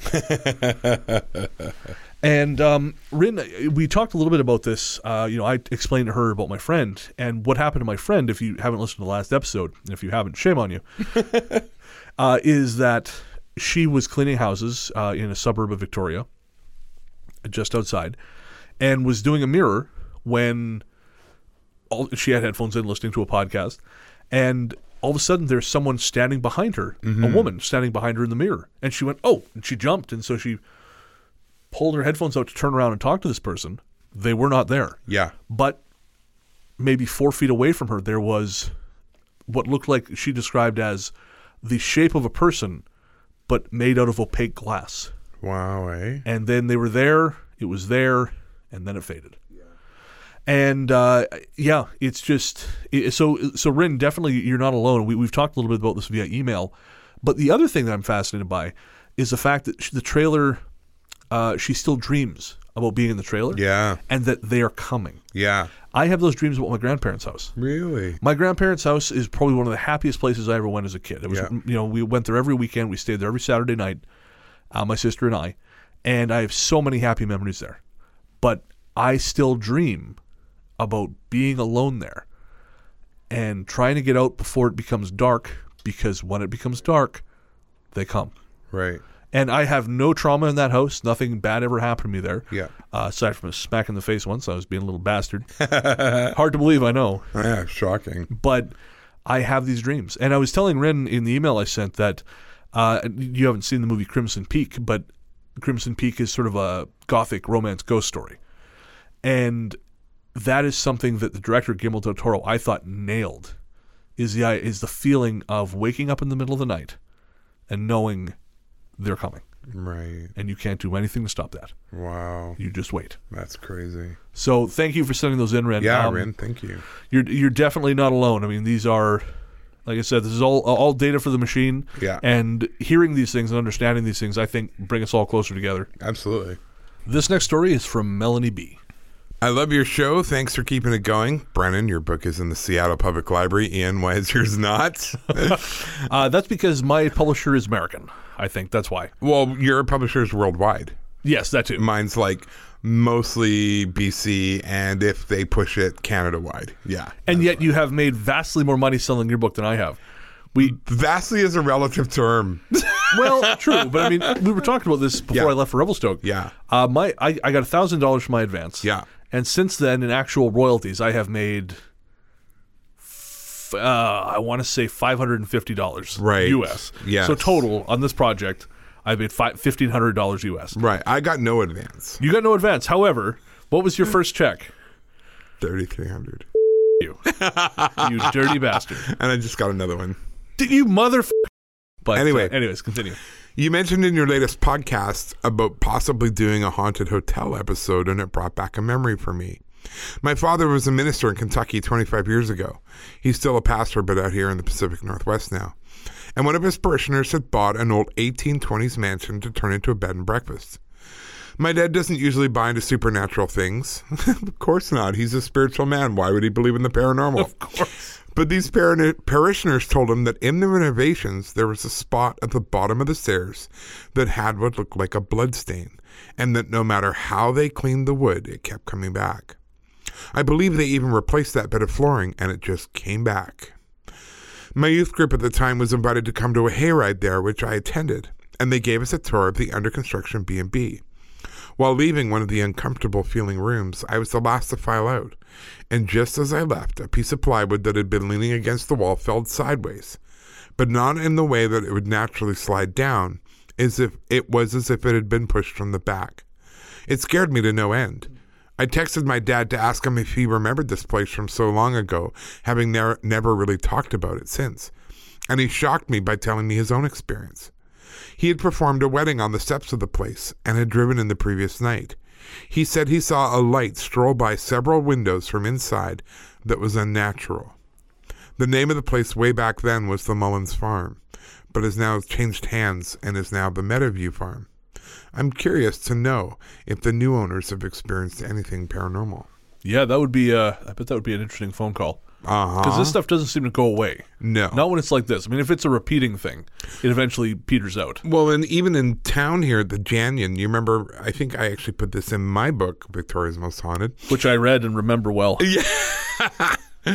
And um, Rin, we talked a little bit about this. Uh, you know, I explained to her about my friend, and what happened to my friend, if you haven't listened to the last episode, and if you haven't, shame on you, uh, is that she was cleaning houses uh, in a suburb of Victoria, just outside, and was doing a mirror when all, she had headphones in listening to a podcast, and all of a sudden there's someone standing behind her, mm-hmm. a woman standing behind her in the mirror. And she went, oh, and she jumped. And so she pulled her headphones out to turn around and talk to this person. They were not there. Yeah. But maybe four feet away from her, there was what looked like she described as the shape of a person, but made out of opaque glass. Wow, eh? And then they were there, it was there, and then it faded. Yeah. And, uh, yeah, it's just, it, so, so Rin, definitely you're not alone. We, we've talked a little bit about this via email. But the other thing that I'm fascinated by is the fact that the trailer, uh, she still dreams about being in the trailer. Yeah. And that they are coming. Yeah. I have those dreams about my grandparents' house. Really? My grandparents' house is probably one of the happiest places I ever went as a kid. It was, yeah. you know, we went there every weekend. We stayed there every Saturday night, uh, my sister and I, and I have so many happy memories there. But I still dream about being alone there and trying to get out before it becomes dark, because when it becomes dark, they come. Right. And I have no trauma in that house. Nothing bad ever happened to me there. Yeah. Uh, aside from a smack in the face once, I was being a little bastard. Hard to believe, I know. Yeah, shocking. But I have these dreams. And I was telling Ren in the email I sent that uh, you haven't seen the movie Crimson Peak, but Crimson Peak is sort of a gothic romance ghost story. And that is something that the director, Guillermo del Toro, I thought nailed, is the, is the feeling of waking up in the middle of the night and knowing they're coming. Right. And you can't do anything to stop that. Wow. You just wait. That's crazy. So thank you for sending those in, Ren. Yeah, um, Ren, thank you. You're you're definitely not alone. I mean, these are, like I said, this is all all data for the machine. Yeah. And hearing these things and understanding these things, I think, bring us all closer together. Absolutely. This next story is from Melanie B. I love your show. Thanks for keeping it going. Brennan, your book is in the Seattle Public Library. Ian, why is yours not? uh, that's because my publisher is American. I think that's why. Well, your publisher is worldwide. Yes, that too. Mine's like mostly B C, and if they push it, Canada-wide. Yeah. And yet you have made vastly more money selling your book than I have. We Vastly is a relative term. Well, true, but I mean, we were talking about this before Yeah. I left for Revelstoke. Yeah. Uh, my I, I got one thousand dollars for my advance. Yeah. And since then, in actual royalties, I have made, f- uh, I want to say five hundred fifty dollars Right. U S. Yes. So total on this project, I made fifteen hundred dollars U S. Right. I got no advance. You got no advance. However, what was your first check? thirty-three hundred You. You dirty bastard. And I just got another one. Did you motherfucker? But Anyway. uh, anyways, continue. You mentioned in your latest podcast about possibly doing a haunted hotel episode, and it brought back a memory for me. My father was a minister in Kentucky twenty-five years ago. He's still a pastor, but out here in the Pacific Northwest now. And one of his parishioners had bought an old eighteen twenties mansion to turn into a bed and breakfast. My dad doesn't usually buy into supernatural things. Of course not. He's a spiritual man. Why would he believe in the paranormal? Of course. But these par- parishioners told him that in the renovations, there was a spot at the bottom of the stairs that had what looked like a blood stain, and that no matter how they cleaned the wood, it kept coming back. I believe they even replaced that bit of flooring, and it just came back. My youth group at the time was invited to come to a hayride there, which I attended, and they gave us a tour of the under-construction B and B. While leaving one of the uncomfortable-feeling rooms, I was the last to file out, and just as I left, a piece of plywood that had been leaning against the wall fell sideways, but not in the way that it would naturally slide down, as if it was as if it had been pushed from the back. It scared me to no end. I texted my dad to ask him if he remembered this place from so long ago, having ne- never really talked about it since, and he shocked me by telling me his own experience. He had performed a wedding on the steps of the place and had driven in the previous night. He said he saw a light stroll by several windows from inside that was unnatural. The name of the place way back then was the Mullins Farm, but has now changed hands and is now the Meadowview Farm. I'm curious to know if the new owners have experienced anything paranormal. Yeah, that would be, uh, I bet that would be an interesting phone call. Uh-huh. Because this stuff doesn't seem to go away. No. Not when it's like this. I mean, if it's a repeating thing, it eventually peters out. Well, and even in town here at the Janyon, you remember, I think I actually put this in my book, Victoria's Most Haunted. Which I read and remember well. Yeah.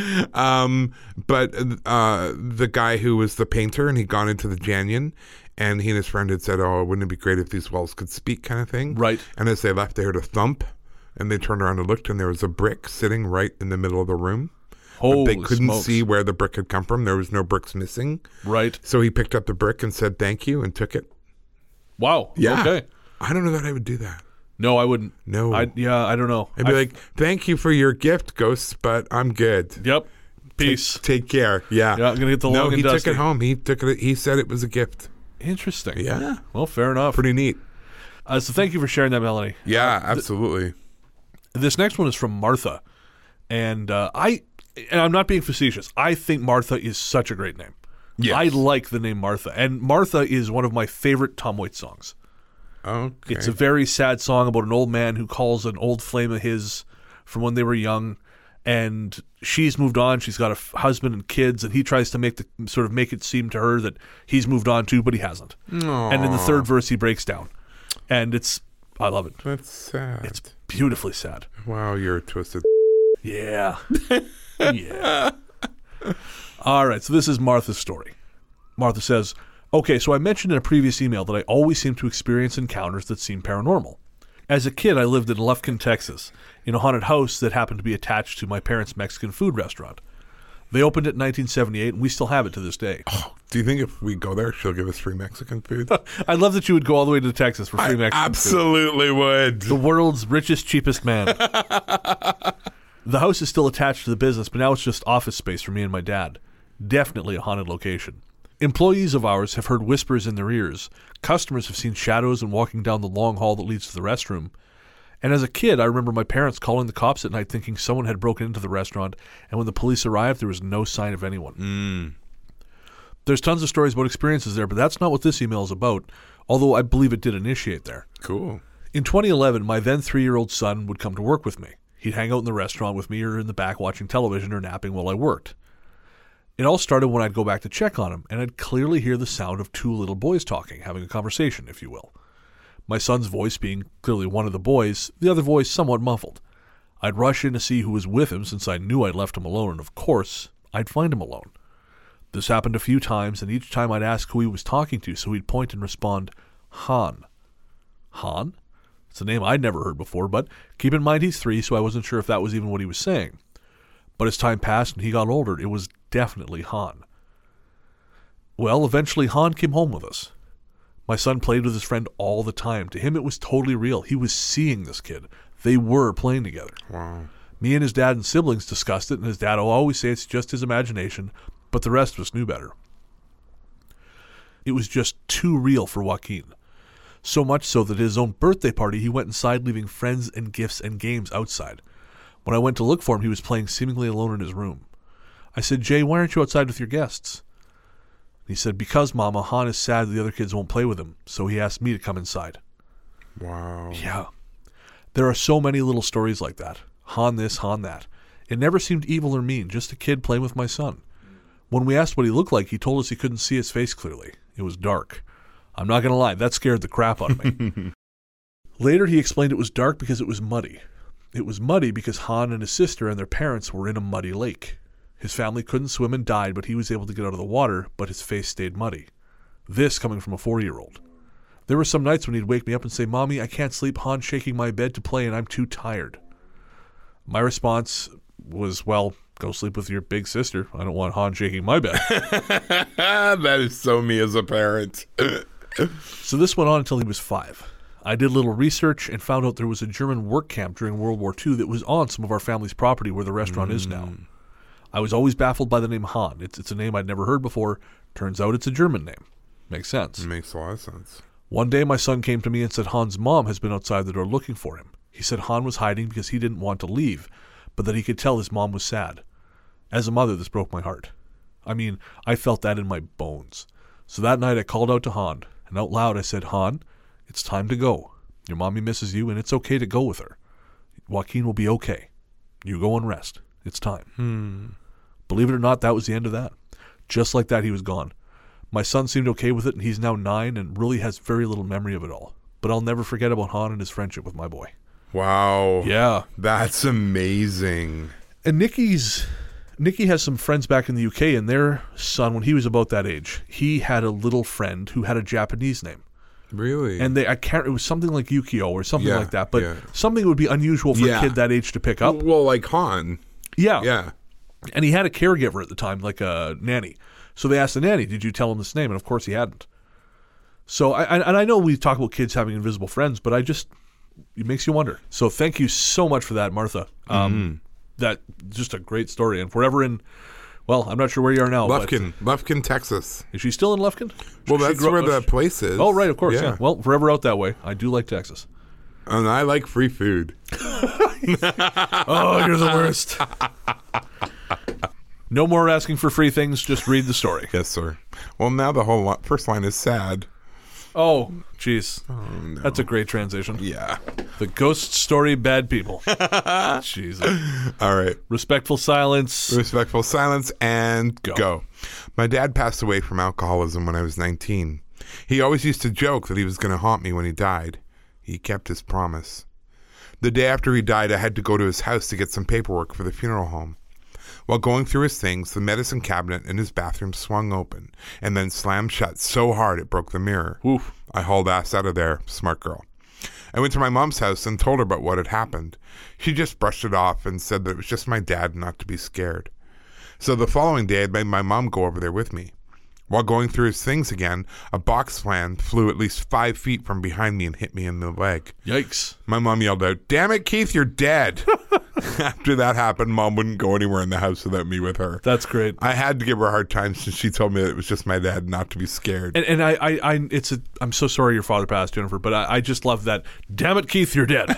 um, but uh, the guy who was the painter, and he'd gone into the Janyon, and he and his friend had said, oh, wouldn't it be great if these walls could speak, kind of thing? Right. And as they left, they heard a thump, and they turned around and looked, and there was a brick sitting right in the middle of the room. Holy but they couldn't smokes. see where the brick had come from. There was no bricks missing. Right. So he picked up the brick and said thank you and took it. Wow. Yeah. Okay. I don't know that I would do that. No, I wouldn't. No. I, yeah, I don't know. I'd be I, like, thank you for your gift, Ghosts, but I'm good. Yep. Peace. Take, take care. Yeah. Yeah, I'm gonna get the long No, and he dusty. took it home. He took it. He said it was a gift. Interesting. Yeah. Well, fair enough. Pretty neat. Uh, so thank you for sharing that, Melanie. Yeah, absolutely. This next one is from Martha, and uh, I, and I'm not being facetious. I think Martha is such a great name. Yes. I like the name Martha, and Martha is one of my favorite Tom Waits songs. Okay. It's a very sad song about an old man who calls an old flame of his from when they were young, and she's moved on. She's got a f- husband and kids, and he tries to make the sort of make it seem to her that he's moved on too, but he hasn't. Aww. And in the third verse, he breaks down, and it's I love it. That's sad. It's beautifully sad. Wow, you're a twisted. Yeah. Yeah. All right, so this is Martha's story. Martha says, okay, so I mentioned in a previous email that I always seem to experience encounters that seem paranormal. As a kid, I lived in Lufkin, Texas, in a haunted house that happened to be attached to my parents' Mexican food restaurant. They opened it in nineteen seventy-eight, and we still have it to this day. Oh, do you think if we go there, she'll give us free Mexican food? I love that you would go all the way to Texas for free I Mexican absolutely food. would. The world's richest, cheapest man. The house is still attached to the business, but now it's just office space for me and my dad. Definitely a haunted location. Employees of ours have heard whispers in their ears. Customers have seen shadows and walking down the long hall that leads to the restroom. And as a kid, I remember my parents calling the cops at night thinking someone had broken into the restaurant, and when the police arrived, there was no sign of anyone. Mm. There's tons of stories about experiences there, but that's not what this email is about, although I believe it did initiate there. Cool. In twenty eleven, my then three-year-old son would come to work with me. He'd hang out in the restaurant with me or in the back watching television or napping while I worked. It all started when I'd go back to check on him, and I'd clearly hear the sound of two little boys talking, having a conversation, if you will. My son's voice being clearly one of the boys, the other voice somewhat muffled. I'd rush in to see who was with him since I knew I'd left him alone, and of course, I'd find him alone. This happened a few times, and each time I'd ask who he was talking to, so he'd point and respond, Han. Han? It's a name I'd never heard before, but keep in mind he's three, so I wasn't sure if that was even what he was saying. But as time passed and he got older, it was definitely Han. Well, eventually Han came home with us. My son played with his friend all the time. To him, it was totally real. He was seeing this kid. They were playing together. Wow. Me and his dad and siblings discussed it, and his dad will always say it's just his imagination, but the rest of us knew better. It was just too real for Joaquin. So much so that at his own birthday party, he went inside, leaving friends and gifts and games outside. When I went to look for him, he was playing seemingly alone in his room. I said, Jay, why aren't you outside with your guests? He said, because, Mama, Han is sad that the other kids won't play with him, so he asked me to come inside. Wow. Yeah. There are so many little stories like that. Han this, Han that. It never seemed evil or mean, just a kid playing with my son. When we asked what he looked like, he told us he couldn't see his face clearly. It was dark. I'm not going to lie, that scared the crap out of me. Later, he explained it was dark because it was muddy. It was muddy because Han and his sister and their parents were in a muddy lake. His family couldn't swim and died, but he was able to get out of the water, but his face stayed muddy. This coming from a four-year-old. There were some nights when he'd wake me up and say, Mommy, I can't sleep, Han's shaking my bed to play and I'm too tired. My response was, well, go sleep with your big sister. I don't want Han shaking my bed. That is so me as a parent. So this went on until he was five. I did a little research and found out there was a German work camp during World War Two that was on some of our family's property where the restaurant mm. is now. I was always baffled by the name Han. It's, it's a name I'd never heard before. Turns out it's a German name. Makes sense. It makes a lot of sense. One day my son came to me and said Han's mom has been outside the door looking for him. He said Han was hiding because he didn't want to leave, but that he could tell his mom was sad. As a mother, this broke my heart. I mean, I felt that in my bones. So that night I called out to Han, and out loud I said, Han, it's time to go. Your mommy misses you, and it's okay to go with her. Joaquin will be okay. You go and rest. It's time. Hmm. Believe it or not, that was the end of that. Just like that, he was gone. My son seemed okay with it, and he's now nine and really has very little memory of it all. But I'll never forget about Han and his friendship with my boy. Wow. Yeah. That's amazing. And Nikki's... Nikki has some friends back in the U K, and their son, when he was about that age, he had a little friend who had a Japanese name. Really? And they, I can't, it was something like Yukio or something yeah, like that, but yeah. something would be unusual for yeah. a kid that age to pick up. Well, like Han. Yeah. Yeah. And he had a caregiver at the time, like a nanny. So they asked the nanny, did you tell him this name? And of course he hadn't. So, I, and I know we talk about kids having invisible friends, but I just, it makes you wonder. So thank you so much for that, Martha. Um, mm-hmm. That, just a great story. And if we're ever in, well, I'm not sure where you are now. Lufkin, Lufkin, Texas. Is she still in Lufkin? Well, she, that's she where up, the she, place is. Oh, right, of course, yeah. yeah. Well, forever out that way. I do like Texas. And I like free food. Oh, you're the worst. No more asking for free things, just read the story. Yes, sir. Well, now the whole lo- first line is sad. Oh, jeez. Oh, no. That's a great transition. Yeah. The ghost story bad people. Jesus. All right. Respectful silence. Respectful silence and go. go. My dad passed away from alcoholism when I was nineteen. He always used to joke that he was going to haunt me when he died. He kept his promise. The day after he died, I had to go to his house to get some paperwork for the funeral home. While going through his things, the medicine cabinet in his bathroom swung open and then slammed shut so hard it broke the mirror. Oof. I hauled ass out of there, smart girl. I went to my mom's house and told her about what had happened. She just brushed it off and said that it was just my dad not to be scared. So the following day, I made my mom go over there with me. While going through his things again, a box fan flew at least five feet from behind me and hit me in the leg. Yikes. My mom yelled out, "Damn it, Keith, you're dead." After that happened, Mom wouldn't go anywhere in the house without me with her. That's great. I had to give her a hard time since she told me that it was just my dad not to be scared. And, and I, I, I, it's a, I'm so sorry your father passed, Jennifer, but I, I just love that. Damn it, Keith, you're dead.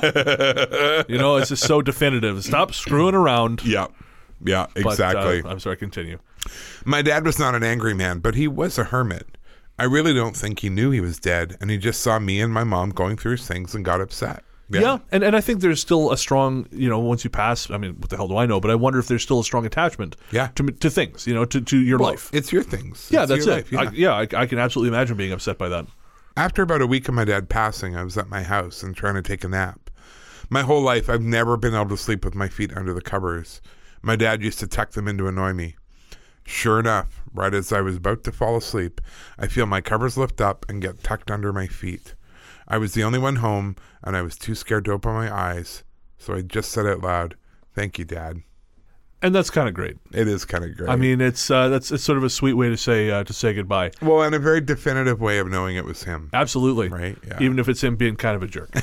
You know, it's just so definitive. Stop screwing around. Yeah. Yeah, exactly. But, uh, I'm sorry, continue. My dad was not an angry man, but he was a hermit. I really don't think he knew he was dead, and he just saw me and my mom going through his things and got upset. Yeah, yeah and, and I think there's still a strong, you know, once you pass, I mean, what the hell do I know? But I wonder if there's still a strong attachment yeah. to to things, you know, to, to your well, life. It's your things. Yeah, it's that's your it. Life, yeah, I, yeah I, I can absolutely imagine being upset by that. After about a week of my dad passing, I was at my house and trying to take a nap. My whole life, I've never been able to sleep with my feet under the covers. My dad used to tuck them in to annoy me. Sure enough, right as I was about to fall asleep, I feel my covers lift up and get tucked under my feet. I was the only one home, and I was too scared to open my eyes, so I just said out loud, "Thank you, Dad." And that's kind of great. It is kind of great. I mean, it's uh, that's it's sort of a sweet way to say uh, to say goodbye. Well, and a very definitive way of knowing it was him. Absolutely, right? Yeah. Even if it's him being kind of a jerk.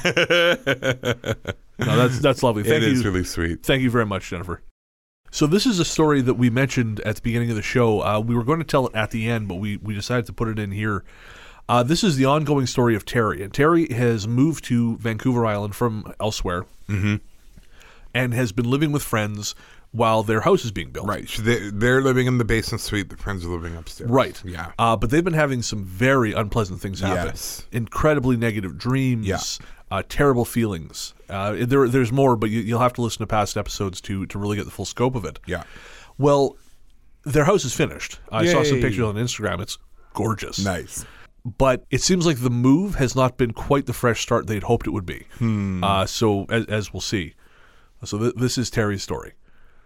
No, that's that's lovely. Thank it you. is really sweet. Thank you very much, Jennifer. So this is a story that we mentioned at the beginning of the show. Uh, we were going to tell it at the end, but we, we decided to put it in here. Uh, this is the ongoing story of Terry. And Terry has moved to Vancouver Island from elsewhere mm-hmm. and has been living with friends while their house is being built. Right. So they, they're living in the basement suite. The friends are living upstairs. Right. Yeah. Uh, but they've been having some very unpleasant things happen. Yes. Incredibly negative dreams. Yeah. Uh, terrible feelings. Uh, there, there's more, but you, you'll have to listen to past episodes to to really get the full scope of it. Yeah. Well, their house is finished. I Yay. saw some pictures on Instagram. It's gorgeous. Nice. But it seems like the move has not been quite the fresh start they'd hoped it would be. Hmm. Uh, so, as, as we'll see. So th- this is Terry's story.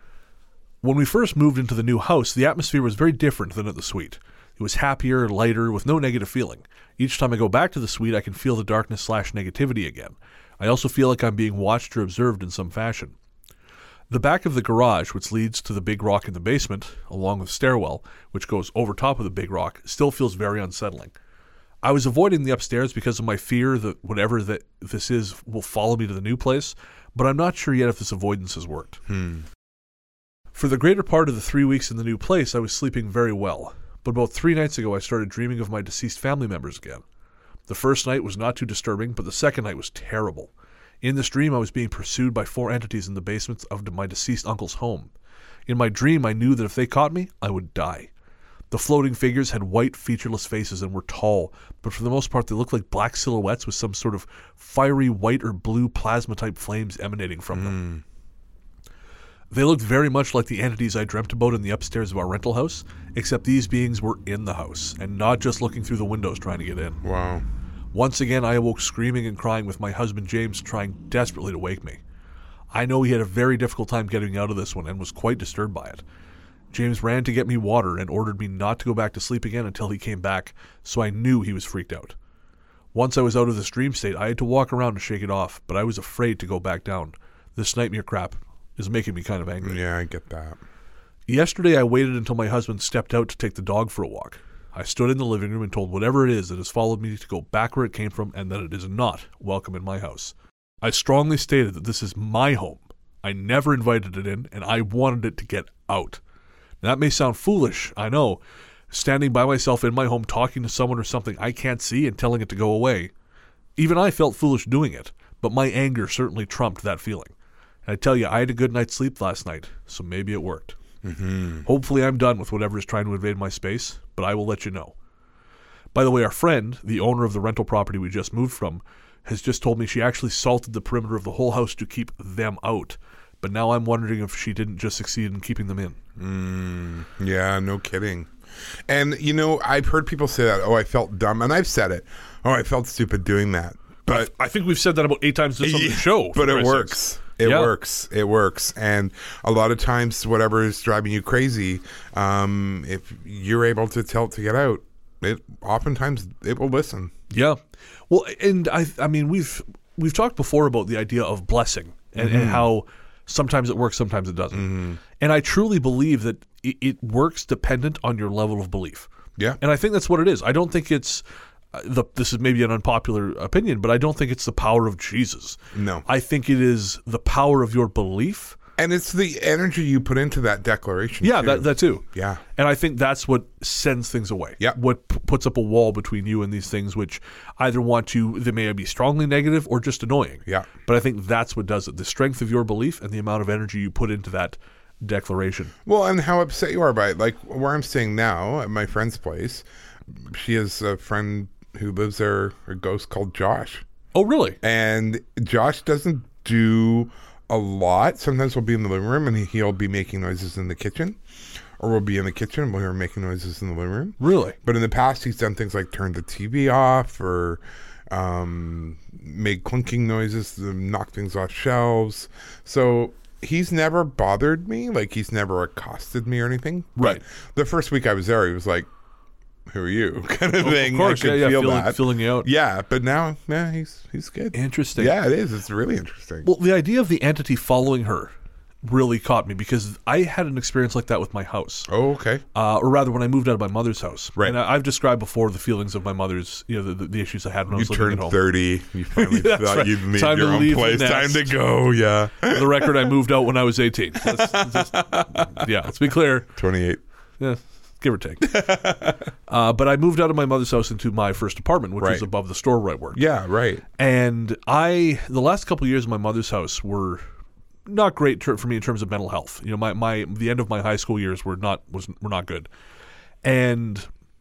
When we first moved into the new house, the atmosphere was very different than at the suite. It was happier, lighter, with no negative feeling. Each time I go back to the suite, I can feel the darkness slash negativity again. I also feel like I'm being watched or observed in some fashion. The back of the garage, which leads to the big rock in the basement, along with stairwell, which goes over top of the big rock, still feels very unsettling. I was avoiding the upstairs because of my fear that whatever that this is will follow me to the new place, but I'm not sure yet if this avoidance has worked. Hmm. For the greater part of the three weeks in the new place, I was sleeping very well. But about three nights ago, I started dreaming of my deceased family members again. The first night was not too disturbing, but the second night was terrible. In this dream, I was being pursued by four entities in the basement of my deceased uncle's home. In my dream, I knew that if they caught me, I would die. The floating figures had white, featureless faces and were tall, but for the most part, they looked like black silhouettes with some sort of fiery white or blue plasma-type flames emanating from them. Mm. They looked very much like the entities I dreamt about in the upstairs of our rental house, except these beings were in the house, and not just looking through the windows trying to get in. Wow. Once again, I awoke screaming and crying with my husband James trying desperately to wake me. I know he had a very difficult time getting out of this one and was quite disturbed by it. James ran to get me water and ordered me not to go back to sleep again until he came back, so I knew he was freaked out. Once I was out of this dream state, I had to walk around to shake it off, but I was afraid to go back down. This nightmare crap is making me kind of angry. Yeah, I get that. Yesterday, I waited until my husband stepped out to take the dog for a walk. I stood in the living room and told whatever it is that has followed me to go back where it came from and that it is not welcome in my house. I strongly stated that this is my home. I never invited it in, and I wanted it to get out. Now, that may sound foolish, I know, standing by myself in my home talking to someone or something I can't see and telling it to go away. Even I felt foolish doing it, but my anger certainly trumped that feeling. And I tell you, I had a good night's sleep last night, so maybe it worked. Mm-hmm. Hopefully I'm done with whatever is trying to invade my space, but I will let you know. By the way, our friend, the owner of the rental property we just moved from, has just told me she actually salted the perimeter of the whole house to keep them out. But now I'm wondering if she didn't just succeed in keeping them in. Mm, yeah, no kidding. And, you know, I've heard people say that, oh, I felt dumb. And I've said it. Oh, I felt stupid doing that. But I think we've said that about eight times this on the show. But it works. It yeah. works. It works. And a lot of times, whatever is driving you crazy, um, if you're able to tell it to get out, it oftentimes it will listen. Yeah. Well, and I I mean, we've we've talked before about the idea of blessing and, mm-hmm. and how sometimes it works, sometimes it doesn't. Mm-hmm. And I truly believe that it, it works dependent on your level of belief. Yeah. And I think that's what it is. I don't think it's uh, the this is maybe an unpopular opinion, but I don't think it's the power of Jesus. No. I think it is the power of your belief. And it's the energy you put into that declaration. Yeah, too. that that too. Yeah. And I think that's what sends things away. Yeah. What p- puts up a wall between you and these things which either want to, they may be strongly negative or just annoying. Yeah. But I think that's what does it. The strength of your belief and the amount of energy you put into that declaration. Well, and how upset you are by it. Like where I'm staying now at my friend's place, she has a friend who lives there, a ghost called Josh. Oh, really? And Josh doesn't do a lot. Sometimes we'll be in the living room and he'll be making noises in the kitchen, or we'll be in the kitchen and we'll hear him making noises in the living room. Really? But in the past, he's done things like turn the T V off or um, made clinking noises, knock things off shelves. So he's never bothered me. Like he's never accosted me or anything. Right. But the first week I was there, he was like, "Who are you?" kind of oh, thing. Of course, I could yeah, yeah, feel filling, that. filling you out. Yeah, but now, yeah, he's he's good. Interesting. Yeah, it is. It's really interesting. Well, the idea of the entity following her really caught me because I had an experience like that with my house. Oh, okay. Uh, or rather, when I moved out of my mother's house. Right. And I, I've described before the feelings of my mother's, you know, the, the, the issues I had when I You was living turned at home. thirty. You finally Yeah, thought right. you'd leave Time your to own leave the place. Time nest. to go. Yeah. For the record, I moved out when I was eighteen. Let's, let's, yeah, let's be clear. twenty-eight. Yeah, give or take. uh, but I moved out of my mother's house into my first apartment, which Right. was above the store where I worked. Yeah, right. And I, the last couple of years of my mother's house were not great ter- for me in terms of mental health. You know, my, my the end of my high school years were not was were not good. And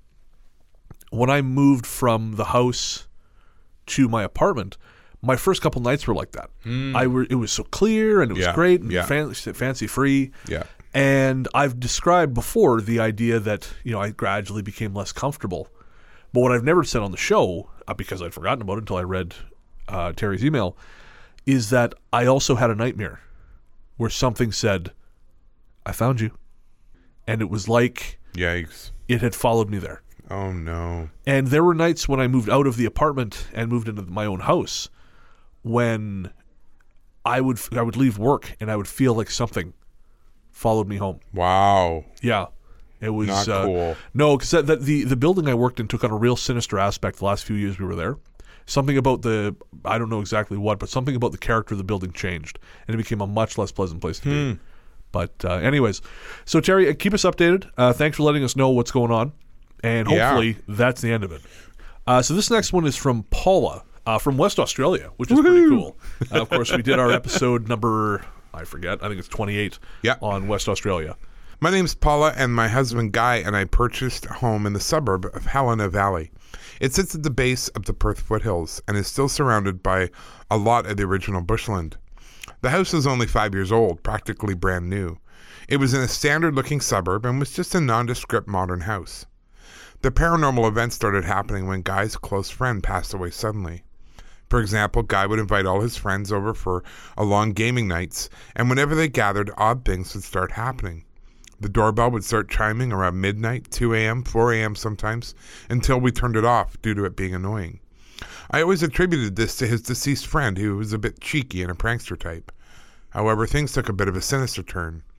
when I moved from the house to my apartment, my first couple nights were like that. Mm. I were it was so clear and it was Yeah, great and yeah. fancy, fancy free. Yeah. And I've described before the idea that, you know, I gradually became less comfortable. But what I've never said on the show, uh, because I'd forgotten about it until I read uh, Terry's email, is that I also had a nightmare where something said, "I found you." And it was like Yikes. it had followed me there. Oh, no. And there were nights when I moved out of the apartment and moved into my own house when I would I would leave work and I would feel like something followed me home. Wow. Yeah. It was Not uh, cool. No, because that, that, the, the building I worked in took on a real sinister aspect the last few years we were there. Something about the, I don't know exactly what, but something about the character of the building changed, and it became a much less pleasant place to Hmm. be. But uh, anyways, so Terry, uh, keep us updated. Uh, thanks for letting us know what's going on, and hopefully Yeah. that's the end of it. Uh, so this next one is from Paula uh, from West Australia, which is pretty cool. Uh, of course, we did our episode number, I forget, I think it's twenty-eight Yeah. on West Australia. My name's Paula, and my husband Guy and I purchased a home in the suburb of Helena Valley. It sits at the base of the Perth foothills and is still surrounded by a lot of the original bushland. The house is only five years old, practically brand new. It was in a standard-looking suburb and was just a nondescript modern house. The paranormal events started happening when Guy's close friend passed away suddenly. For example, Guy would invite all his friends over for a long gaming nights, and whenever they gathered, odd things would start happening. The doorbell would start chiming around midnight, two a.m., four a.m. sometimes, until we turned it off due to it being annoying. I always attributed this to his deceased friend, who was a bit cheeky and a prankster type. However, things took a bit of a sinister turn.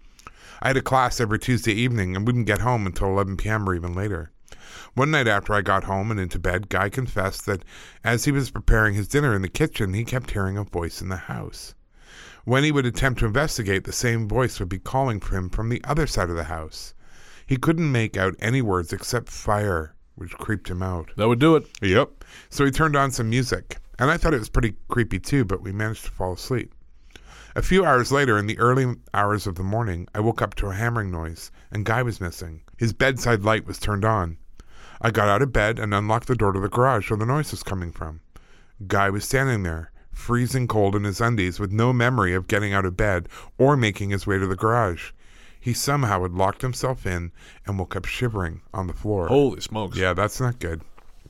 I had a class every Tuesday evening and wouldn't get home until eleven p.m. or even later. One night after I got home and into bed, Guy confessed that as he was preparing his dinner in the kitchen, he kept hearing a voice in the house. When he would attempt to investigate, the same voice would be calling for him from the other side of the house. He couldn't make out any words except fire, which creeped him out. That would do it. Yep. So he turned on some music, and I thought it was pretty creepy too, but we managed to fall asleep. A few hours later, in the early hours of the morning, I woke up to a hammering noise, and Guy was missing. His bedside light was turned on. I got out of bed and unlocked the door to the garage where the noise was coming from. Guy was standing there, freezing cold in his undies, with no memory of getting out of bed or making his way to the garage. He somehow had locked himself in and woke up shivering on the floor. Holy smokes. Yeah, that's not good.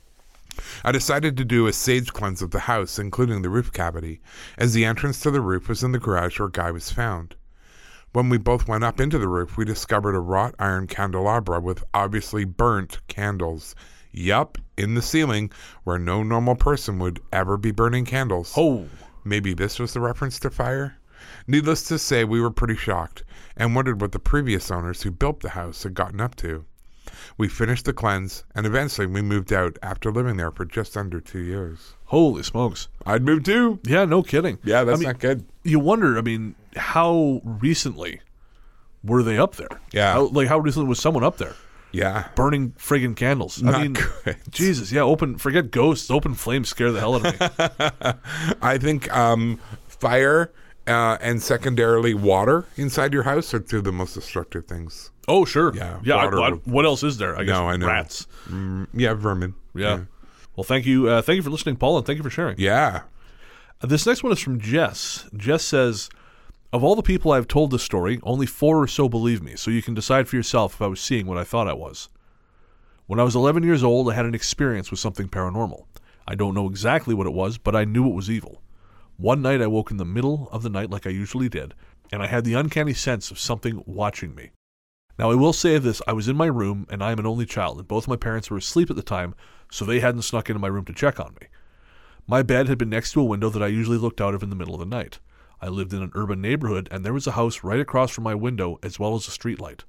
I decided to do a sage cleanse of the house, including the roof cavity, as the entrance to the roof was in the garage where Guy was found. When we both went up into the roof, we discovered a wrought iron candelabra with obviously burnt candles. Yup, in the ceiling, where no normal person would ever be burning candles. Oh. Maybe this was the reference to fire? Needless to say, we were pretty shocked and wondered what the previous owners who built the house had gotten up to. We finished the cleanse, and eventually we moved out after living there for just under two years. Holy smokes. I'd move too. Yeah, no kidding. Yeah, that's I mean, not good. You wonder, I mean, how recently were they up there? Yeah. How, like, how recently was someone up there? Yeah. Burning friggin' candles. Not I mean, good. Jesus, yeah, open, forget ghosts, open flames scare the hell out of me. I think um, fire uh, and secondarily water inside your house are two of the most destructive things. Oh, sure. Yeah. Yeah. I, water I, would- what else is there? I guess No, I know. rats. Mm, yeah, vermin. Yeah. Well, thank you. Uh, thank you for listening, Paul, and thank you for sharing. Yeah. Uh, this next one is from Jess. Jess says, of all the people I've told this story, only four or so believe me, so you can decide for yourself if I was seeing what I thought I was. When I was eleven years old, I had an experience with something paranormal. I don't know exactly what it was, but I knew it was evil. One night I woke in the middle of the night like I usually did, and I had the uncanny sense of something watching me. Now I will say this, I was in my room, and I am an only child, and both my parents were asleep at the time, so they hadn't snuck into my room to check on me. My bed had been next to a window that I usually looked out of in the middle of the night. I lived in an urban neighborhood, and there was a house right across from my window as well as a street light.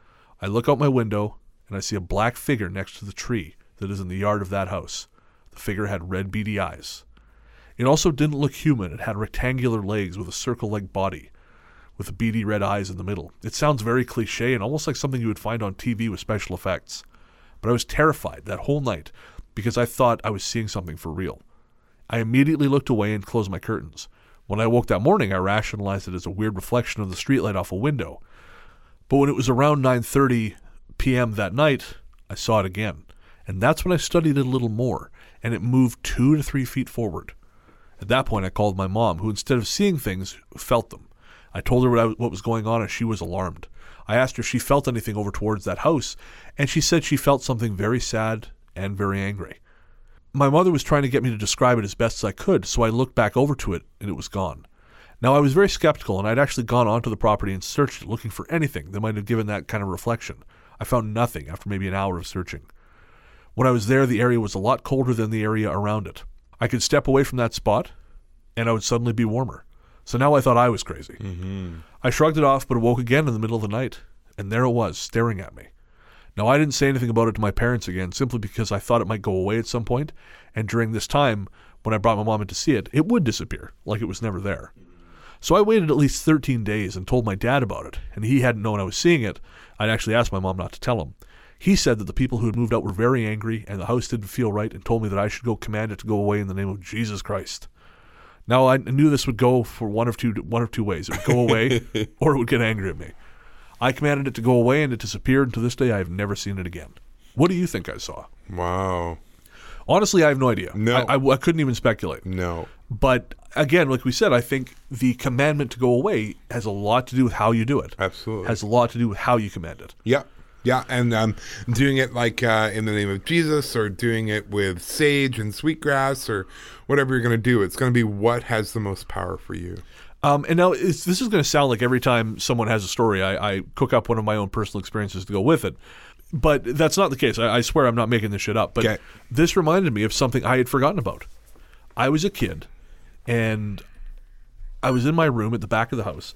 I look out my window, and I see a black figure next to the tree that is in the yard of that house. The figure had red beady eyes. It also didn't look human. It had rectangular legs with a circle-like body, with the beady red eyes in the middle. It sounds very cliche and almost like something you would find on T V with special effects. But I was terrified that whole night because I thought I was seeing something for real. I immediately looked away and closed my curtains. When I woke that morning, I rationalized it as a weird reflection of the streetlight off a window. But when it was around nine thirty p.m. that night, I saw it again. And that's when I studied it a little more, and it moved two to three feet forward. At that point, I called my mom, who instead of seeing things, felt them. I told her what, I, what was going on, and she was alarmed. I asked her if she felt anything over towards that house, and she said she felt something very sad and very angry. My mother was trying to get me to describe it as best as I could, so I looked back over to it, and it was gone. Now, I was very skeptical, and I'd actually gone onto the property and searched it, looking for anything that might have given that kind of reflection. I found nothing after maybe an hour of searching. When I was there, the area was a lot colder than the area around it. I could step away from that spot, and I would suddenly be warmer. So now I thought I was crazy. Mm-hmm. I shrugged it off, but awoke again in the middle of the night, and there it was, staring at me. Now, I didn't say anything about it to my parents again, simply because I thought it might go away at some point, and during this time, when I brought my mom in to see it, it would disappear, like it was never there. So I waited at least thirteen days and told my dad about it, and he hadn't known I was seeing it. I'd actually asked my mom not to tell him. He said that the people who had moved out were very angry, and the house didn't feel right, and told me that I should go command it to go away in the name of Jesus Christ. Now, I knew this would go for one of two one of two ways. It would go away, or it would get angry at me. I commanded it to go away, and it disappeared, and to this day I have never seen it again. What do you think I saw? Wow. Honestly, I have no idea. No. I, I, I couldn't even speculate. No. But, again, like we said, I think the commandment to go away has a lot to do with how you do it. Absolutely. Has a lot to do with how you command it. Yeah. Yeah, and um, doing it like uh, in the name of Jesus, or doing it with sage and sweetgrass, or whatever you're going to do. It's going to be what has the most power for you. Um, and now it's, this is going to sound like every time someone has a story, I, I cook up one of my own personal experiences to go with it. But that's not the case. I, I swear I'm not making this shit up. But okay. This reminded me of something I had forgotten about. I was a kid, and I was in my room at the back of the house,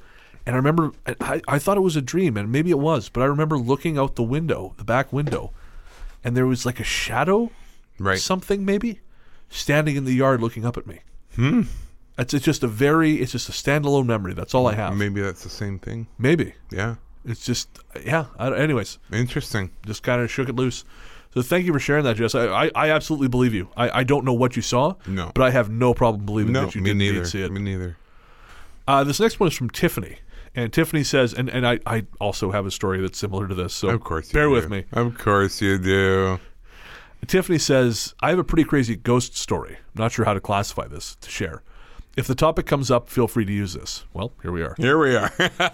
And I remember, I, I thought it was a dream, and maybe it was, but I remember looking out the window, the back window, and there was like a shadow, right. something maybe, standing in the yard looking up at me. Hmm. It's, it's just a very, it's just a standalone memory. That's all I have. Maybe that's the same thing. Maybe. Yeah. It's just, yeah. I, anyways. Interesting. Just kind of shook it loose. So thank you for sharing that, Jess. I, I, I absolutely believe you. I, I don't know what you saw, no, but I have no problem believing no, that you me didn't neither. see it. Me neither. Uh, this next one is from Tiffany. And Tiffany says, and, and I, I also have a story that's similar to this, so of course you bear do. with me. Of course you do. Tiffany says, I have a pretty crazy ghost story. I'm not sure how to classify this to share. If the topic comes up, feel free to use this. Well, here we are. Here we are.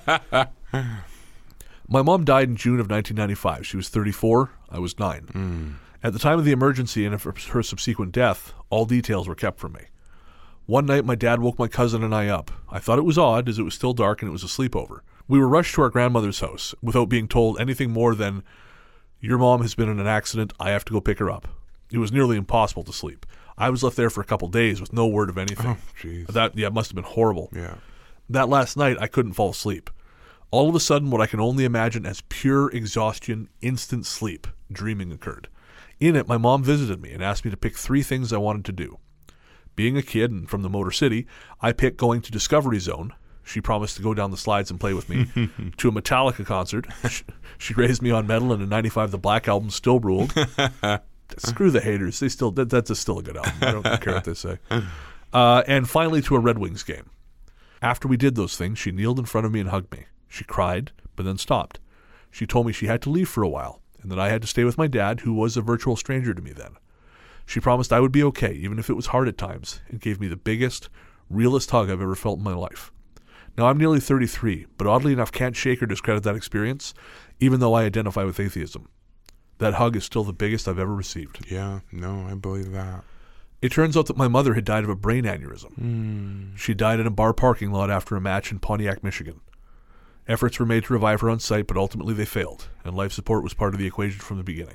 My mom died in June of nineteen ninety-five. She was thirty-four. I was nine. Mm. At the time of the emergency and of her subsequent death, all details were kept from me. One night, my dad woke my cousin and I up. I thought it was odd, as it was still dark and it was a sleepover. We were rushed to our grandmother's house without being told anything more than, your mom has been in an accident, I have to go pick her up. It was nearly impossible to sleep. I was left there for a couple days with no word of anything. Oh, jeez. That, yeah, it must have been horrible. Yeah. That last night, I couldn't fall asleep. All of a sudden, what I can only imagine as pure exhaustion, instant sleep, dreaming occurred. In it, my mom visited me and asked me to pick three things I wanted to do. Being a kid and from the Motor City, I picked going to Discovery Zone. She promised to go down the slides and play with me. To a Metallica concert. She, she raised me on metal, and in ninety-five, the Black Album still ruled. Screw the haters. They still that, That's a still a good album. I don't care what they say. Uh, and finally, to a Red Wings game. After we did those things, she kneeled in front of me and hugged me. She cried, but then stopped. She told me she had to leave for a while, and that I had to stay with my dad, who was a virtual stranger to me then. She promised I would be okay, even if it was hard at times, and gave me the biggest, realest hug I've ever felt in my life. Now, I'm nearly thirty-three, but oddly enough can't shake or discredit that experience, even though I identify with atheism. That hug is still the biggest I've ever received. Yeah, no, I believe that. It turns out that my mother had died of a brain aneurysm. Mm. She died in a bar parking lot after a match in Pontiac, Michigan. Efforts were made to revive her on site, but ultimately they failed, and life support was part of the equation from the beginning.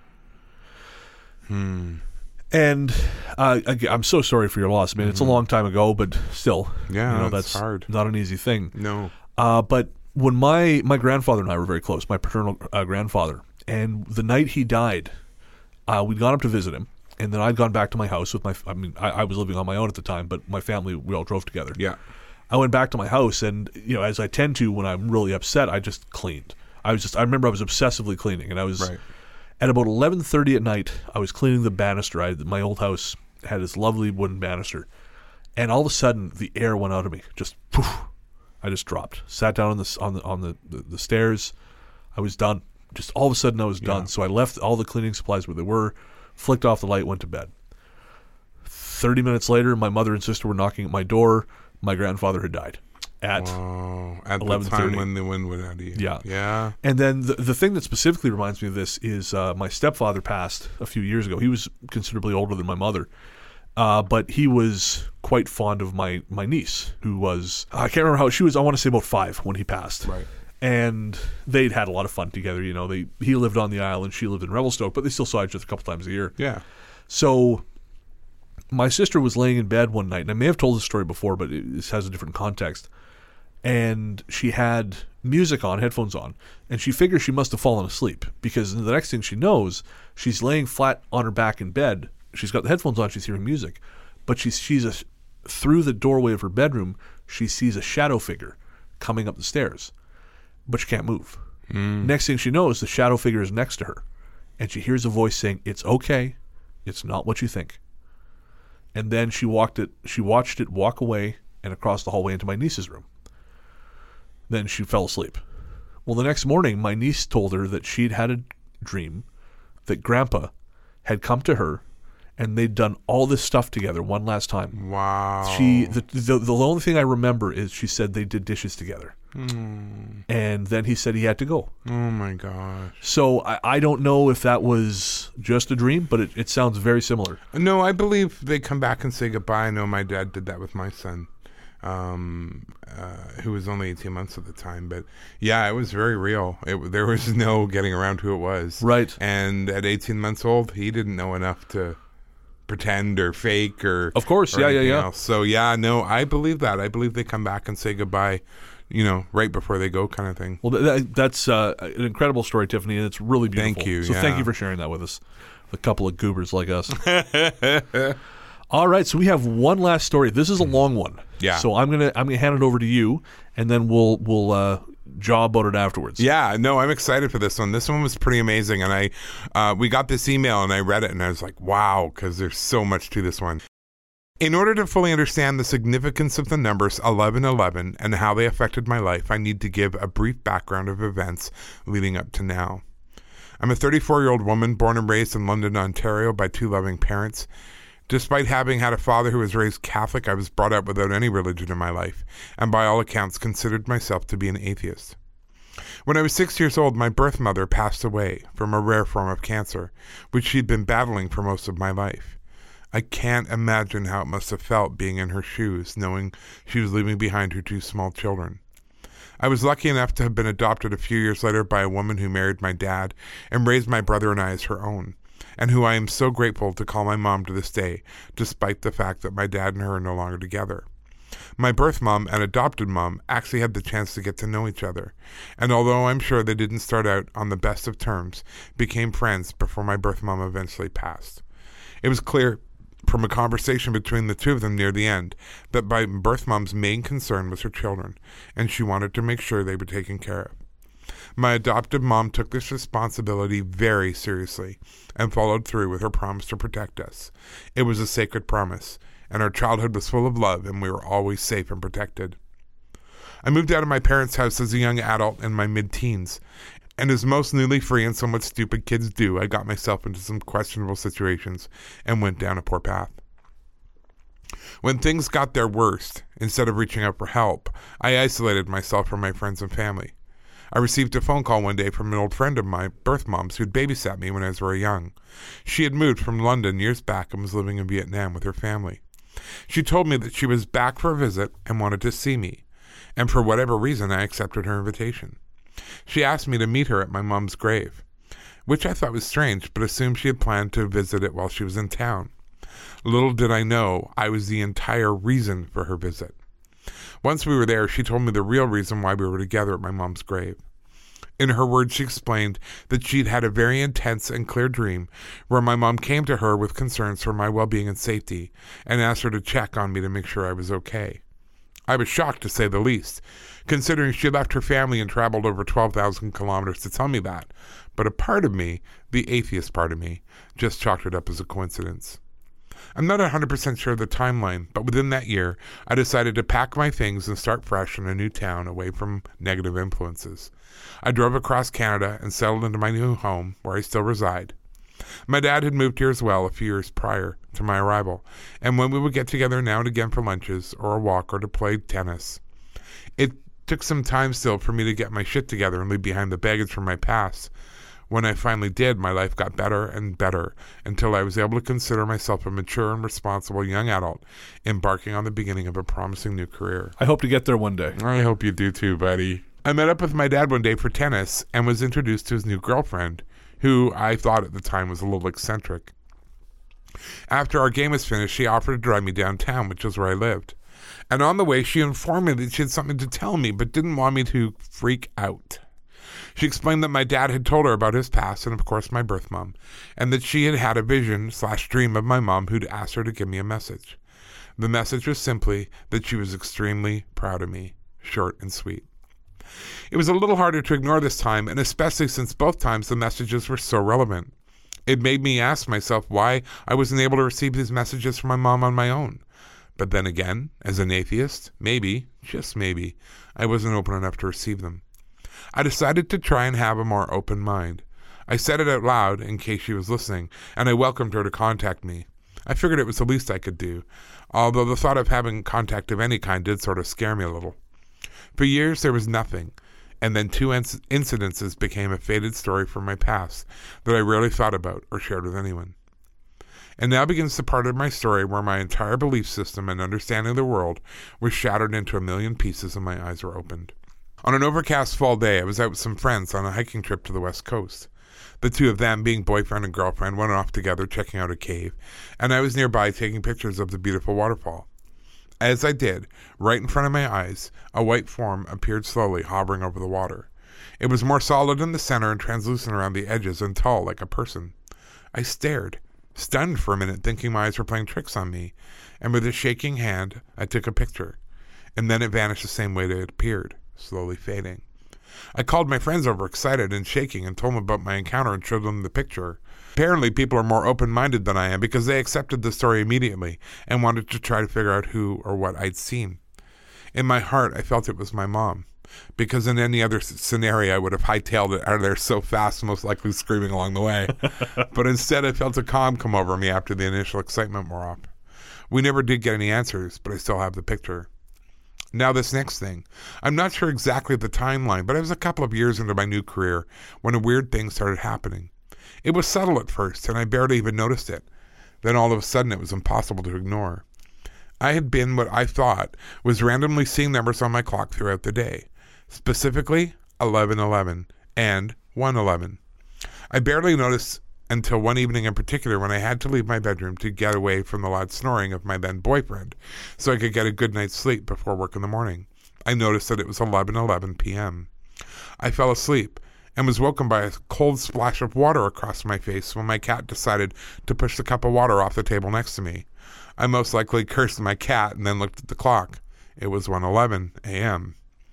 Hmm. And uh, I'm so sorry for your loss. I mean, mm-hmm. It's a long time ago, but still, yeah, you know, that's that's hard. Not an easy thing. No. Uh, but when my, my grandfather and I were very close, my paternal uh, grandfather, and the night he died, uh, we'd gone up to visit him, and then I'd gone back to my house with my, I mean, I, I was living on my own at the time, but my family, we all drove together. Yeah. I went back to my house, and, you know, as I tend to when I'm really upset, I just cleaned. I was just, I remember I was obsessively cleaning, and I was... Right. At about eleven thirty at night, I was cleaning the banister. I, my old house had this lovely wooden banister. And all of a sudden, the air went out of me. Just, poof. I just dropped. Sat down on the, on the, on the, the, the stairs. I was done. Just all of a sudden, I was done. Yeah. So I left all the cleaning supplies where they were, flicked off the light, went to bed. thirty minutes later, my mother and sister were knocking at my door. My grandfather had died. At wow. At the time when the wind went out of you. Yeah. Yeah. And then the, the thing that specifically reminds me of this is uh, my stepfather passed a few years ago. He was considerably older than my mother. Uh, but he was quite fond of my, my niece, who was, I can't remember how, she was, I want to say about five when he passed. Right. And they'd had a lot of fun together. You know, they he lived on the island, she lived in Revelstoke, but they still saw each other a couple times a year. Yeah. So my sister was laying in bed one night, and I may have told this story before, but it, this has a different context. And she had music on, headphones on, and she figures she must have fallen asleep, because the next thing she knows, she's laying flat on her back in bed. She's got the headphones on, she's hearing music, but she's she's a, through the doorway of her bedroom, she sees a shadow figure coming up the stairs, but she can't move. Mm. Next thing she knows, the shadow figure is next to her, and she hears a voice saying, "It's okay, it's not what you think." And then she walked it, she watched it walk away and across the hallway into my niece's room. Then she fell asleep. Well, the next morning, my niece told her that she'd had a dream that Grandpa had come to her, and they'd done all this stuff together one last time. Wow. She the the, the only thing I remember is she said they did dishes together. Mm. And then he said he had to go. Oh, my gosh. So I, I don't know if that was just a dream, but it, it sounds very similar. No, I believe they come back and say goodbye. I know my dad did that with my son. Um, uh, who was only eighteen months at the time, but yeah, it was very real. It, there was no getting around who it was. Right. And at eighteen months old, he didn't know enough to pretend or fake or of course, or yeah, yeah, yeah. Else. So yeah, no, I believe that. I believe they come back and say goodbye you know, right before they go kind of thing. Well, that, that's uh, an incredible story, Tiffany, and it's really beautiful. Thank you. So yeah. thank you for sharing that with us, a couple of goobers like us. All right, so we have one last story. This is a long one. Yeah. So I'm gonna I'm gonna hand it over to you, and then we'll we'll uh, jaw about it afterwards. Yeah. No, I'm excited for this one. This one was pretty amazing, and I uh, we got this email, and I read it, and I was like, wow, because there's so much to this one. In order to fully understand the significance of the numbers eleven eleven and how they affected my life, I need to give a brief background of events leading up to now. I'm a thirty-four-year-old woman born and raised in London, Ontario by two loving parents. Despite having had a father who was raised Catholic, I was brought up without any religion in my life, and by all accounts considered myself to be an atheist. When I was six years old, my birth mother passed away from a rare form of cancer, which she'd been battling for most of my life. I can't imagine how it must have felt being in her shoes, knowing she was leaving behind her two small children. I was lucky enough to have been adopted a few years later by a woman who married my dad and raised my brother and I as her own, and who I am so grateful to call my mom to this day, despite the fact that my dad and her are no longer together. My birth mom and adopted mom actually had the chance to get to know each other, and although I'm sure they didn't start out on the best of terms, became friends before my birth mom eventually passed. It was clear from a conversation between the two of them near the end that my birth mom's main concern was her children, and she wanted to make sure they were taken care of. My adoptive mom took this responsibility very seriously and followed through with her promise to protect us. It was a sacred promise, and our childhood was full of love, and we were always safe and protected. I moved out of my parents' house as a young adult in my mid-teens, and as most newly free and somewhat stupid kids do, I got myself into some questionable situations and went down a poor path. When things got their worst, instead of reaching out for help, I isolated myself from my friends and family. I received a phone call one day from an old friend of my birth mom's who'd babysat me when I was very young. She had moved from London years back and was living in Vietnam with her family. She told me that she was back for a visit and wanted to see me, and for whatever reason I accepted her invitation. She asked me to meet her at my mom's grave, which I thought was strange, but assumed she had planned to visit it while she was in town. Little did I know I was the entire reason for her visit. Once we were there, she told me the real reason why we were together at my mom's grave. In her words, she explained that she'd had a very intense and clear dream where my mom came to her with concerns for my well-being and safety and asked her to check on me to make sure I was okay. I was shocked, to say the least, considering she left her family and traveled over twelve thousand kilometers to tell me that, but a part of me, the atheist part of me, just chalked it up as a coincidence. I'm not one hundred percent sure of the timeline, but within that year, I decided to pack my things and start fresh in a new town away from negative influences. I drove across Canada and settled into my new home, where I still reside. My dad had moved here as well a few years prior to my arrival, and when we would get together now and again for lunches or a walk or to play tennis. It took some time still for me to get my shit together and leave behind the baggage from my past. When I finally did, my life got better and better until I was able to consider myself a mature and responsible young adult embarking on the beginning of a promising new career. I hope to get there one day. I hope you do too, buddy. I met up with my dad one day for tennis and was introduced to his new girlfriend, who I thought at the time was a little eccentric. After our game was finished, she offered to drive me downtown, which was where I lived. And on the way, she informed me that she had something to tell me, but didn't want me to freak out. She explained that my dad had told her about his past and, of course, my birth mom, and that she had had a vision slash dream of my mom who'd asked her to give me a message. The message was simply that she was extremely proud of me, short and sweet. It was a little harder to ignore this time, and especially since both times the messages were so relevant. It made me ask myself why I wasn't able to receive these messages from my mom on my own. But then again, as an atheist, maybe, just maybe, I wasn't open enough to receive them. I decided to try and have a more open mind. I said it out loud in case she was listening, and I welcomed her to contact me. I figured it was the least I could do, although the thought of having contact of any kind did sort of scare me a little. For years there was nothing, and then two inc- incidences became a faded story from my past that I rarely thought about or shared with anyone. And now begins the part of my story where my entire belief system and understanding of the world was shattered into a million pieces and my eyes were opened. On an overcast fall day, I was out with some friends on a hiking trip to the west coast. The two of them, being boyfriend and girlfriend, went off together checking out a cave, and I was nearby taking pictures of the beautiful waterfall. As I did, right in front of my eyes, a white form appeared slowly, hovering over the water. It was more solid in the center and translucent around the edges and tall like a person. I stared, stunned for a minute, thinking my eyes were playing tricks on me, and with a shaking hand, I took a picture. And then it vanished the same way that it appeared, slowly fading. I called my friends over, excited and shaking, and told them about my encounter and showed them the picture. Apparently, people are more open-minded than I am because they accepted the story immediately and wanted to try to figure out who or what I'd seen. In my heart, I felt it was my mom, because in any other scenario, I would have hightailed it out of there so fast, most likely screaming along the way. But instead, I felt a calm come over me after the initial excitement wore off. We never did get any answers, but I still have the picture. Now this next thing. I'm not sure exactly the timeline, but I was a couple of years into my new career when a weird thing started happening. It was subtle at first, and I barely even noticed it. Then all of a sudden it was impossible to ignore. I had been what I thought was randomly seeing numbers on my clock throughout the day, specifically eleven eleven and one eleven. I barely noticed until one evening in particular when I had to leave my bedroom to get away from the loud snoring of my then boyfriend so I could get a good night's sleep before work in the morning. I noticed that it was eleven eleven p.m. I fell asleep and was woken by a cold splash of water across my face when my cat decided to push the cup of water off the table next to me. I most likely cursed my cat and then looked at the clock. It was one eleven a.m.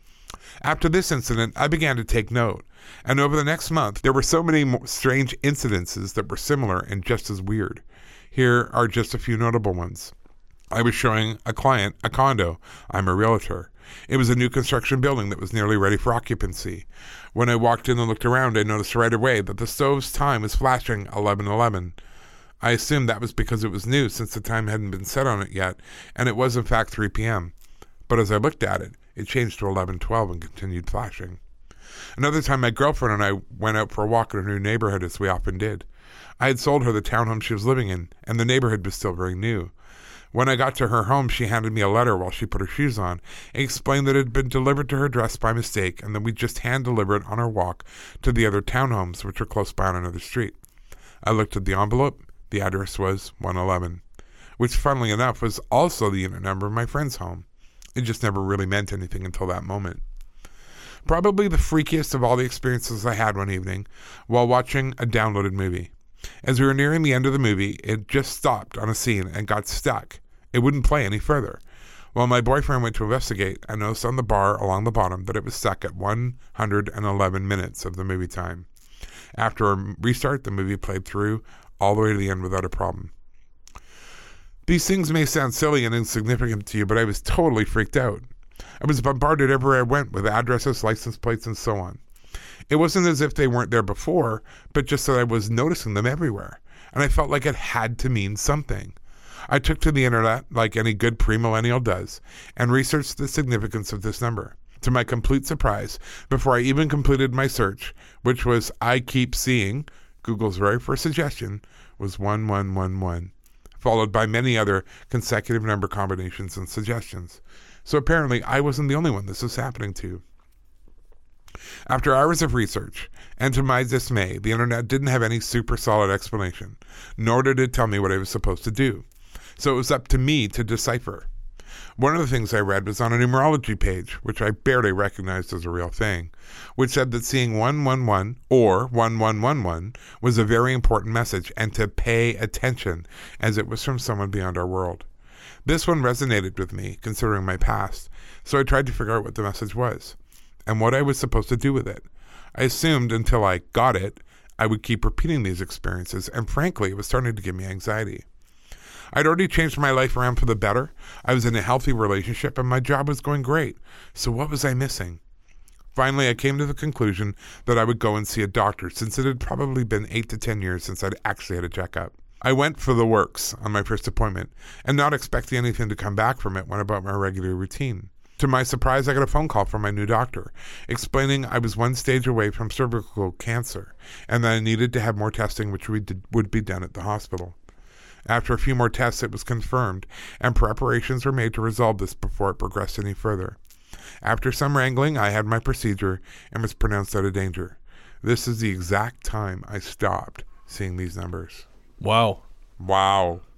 After this incident, I began to take note, and over the next month, there were so many strange incidences that were similar and just as weird. Here are just a few notable ones. I was showing a client a condo. I'm a realtor. It was a new construction building that was nearly ready for occupancy. When I walked in and looked around, I noticed right away that the stove's time was flashing eleven eleven. I assumed that was because it was new since the time hadn't been set on it yet, and it was in fact three p.m. But as I looked at it, it changed to eleven twelve and continued flashing. Another time, my girlfriend and I went out for a walk in her new neighborhood, as we often did. I had sold her the townhome she was living in, and the neighborhood was still very new. When I got to her home, she handed me a letter while she put her shoes on and explained that it had been delivered to her address by mistake and that we'd just hand-deliver it on our walk to the other townhomes, which are close by on another street. I looked at the envelope. The address was one eleven, which, funnily enough, was also the unit number of my friend's home. It just never really meant anything until that moment. Probably the freakiest of all the experiences I had one evening while watching a downloaded movie. As we were nearing the end of the movie, it just stopped on a scene and got stuck. It wouldn't play any further. While my boyfriend went to investigate, I noticed on the bar along the bottom that it was stuck at one hundred eleven minutes of the movie time. After a restart, the movie played through all the way to the end without a problem. These things may sound silly and insignificant to you, but I was totally freaked out. I was bombarded everywhere I went with addresses, license plates, and so on. It wasn't as if they weren't there before, but just that I was noticing them everywhere, and I felt like it had to mean something. I took to the internet, like any good premillennial does, and researched the significance of this number. To my complete surprise, before I even completed my search, which was I keep seeing, Google's very first suggestion was one one one one. Followed by many other consecutive number combinations and suggestions. So apparently I wasn't the only one this was happening to. After hours of research, and to my dismay, the internet didn't have any super solid explanation, nor did it tell me what I was supposed to do. So it was up to me to decipher. One of the things I read was on a numerology page, which I barely recognized as a real thing, which said that seeing one one one or one one one one was a very important message and to pay attention, as it was from someone beyond our world. This one resonated with me, considering my past, so I tried to figure out what the message was and what I was supposed to do with it. I assumed until I got it, I would keep repeating these experiences, and frankly, it was starting to give me anxiety. I'd already changed my life around for the better. I was in a healthy relationship and my job was going great. So what was I missing? Finally, I came to the conclusion that I would go and see a doctor, since it had probably been eight to ten years since I'd actually had a checkup. I went for the works on my first appointment, and not expecting anything to come back from it, went about my regular routine. To my surprise, I got a phone call from my new doctor, explaining I was one stage away from cervical cancer, and that I needed to have more testing, which we did, would be done at the hospital. After a few more tests, it was confirmed, and preparations were made to resolve this before it progressed any further. After some wrangling, I had my procedure and was pronounced out of danger. This is the exact time I stopped seeing these numbers. Wow. Wow.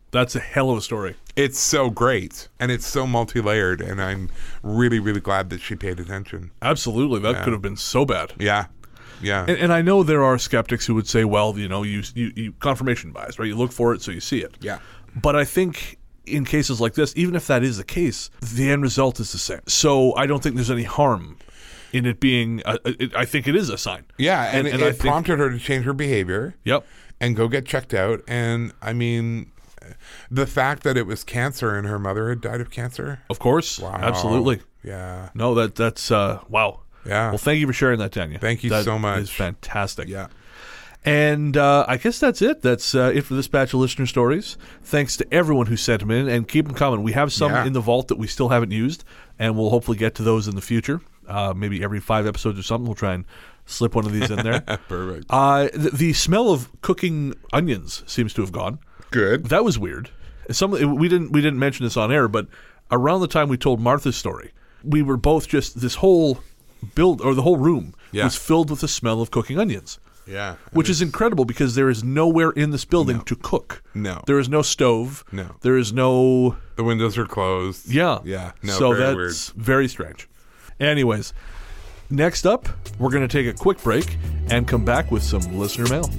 That's a hell of a story. It's so great, and it's so multi-layered, and I'm really, really glad that she paid attention. Absolutely. That yeah. could have been so bad. Yeah. Yeah. And, and I know there are skeptics who would say, well, you know, you, you, you confirmation bias, right? You look for it so you see it. Yeah. But I think in cases like this, even if that is the case, the end result is the same. So I don't think there's any harm in it being, a, it, I think it is a sign. Yeah, and, and, and it, it think, prompted her to change her behavior. Yep. And go get checked out. And, I mean, the fact that it was cancer and her mother had died of cancer. Of course. Wow. Absolutely. Yeah. No, that that's, uh, wow. Yeah. Well, thank you for sharing that, Tanya. Thank you that so much. That is fantastic. Yeah. And uh, I guess that's it. That's uh, it for this batch of listener stories. Thanks to everyone who sent them in, and keep them coming. We have some yeah. in the vault that we still haven't used, and we'll hopefully get to those in the future. Uh, maybe every five episodes or something, we'll try and slip one of these in there. Perfect. Uh, the, the smell of cooking onions seems to have gone. Good. That was weird. Some we didn't we didn't mention this on air, but around the time we told Martha's story, we were both just this whole build or the whole room yeah. was filled with the smell of cooking onions. Yeah. Which is incredible because there is nowhere in this building no. to cook. No. There is no stove. No. There is no... The windows are closed. Yeah. Yeah. No, so very that's weird. very strange. Anyways, next up, we're going to take a quick break and come back with some listener mail.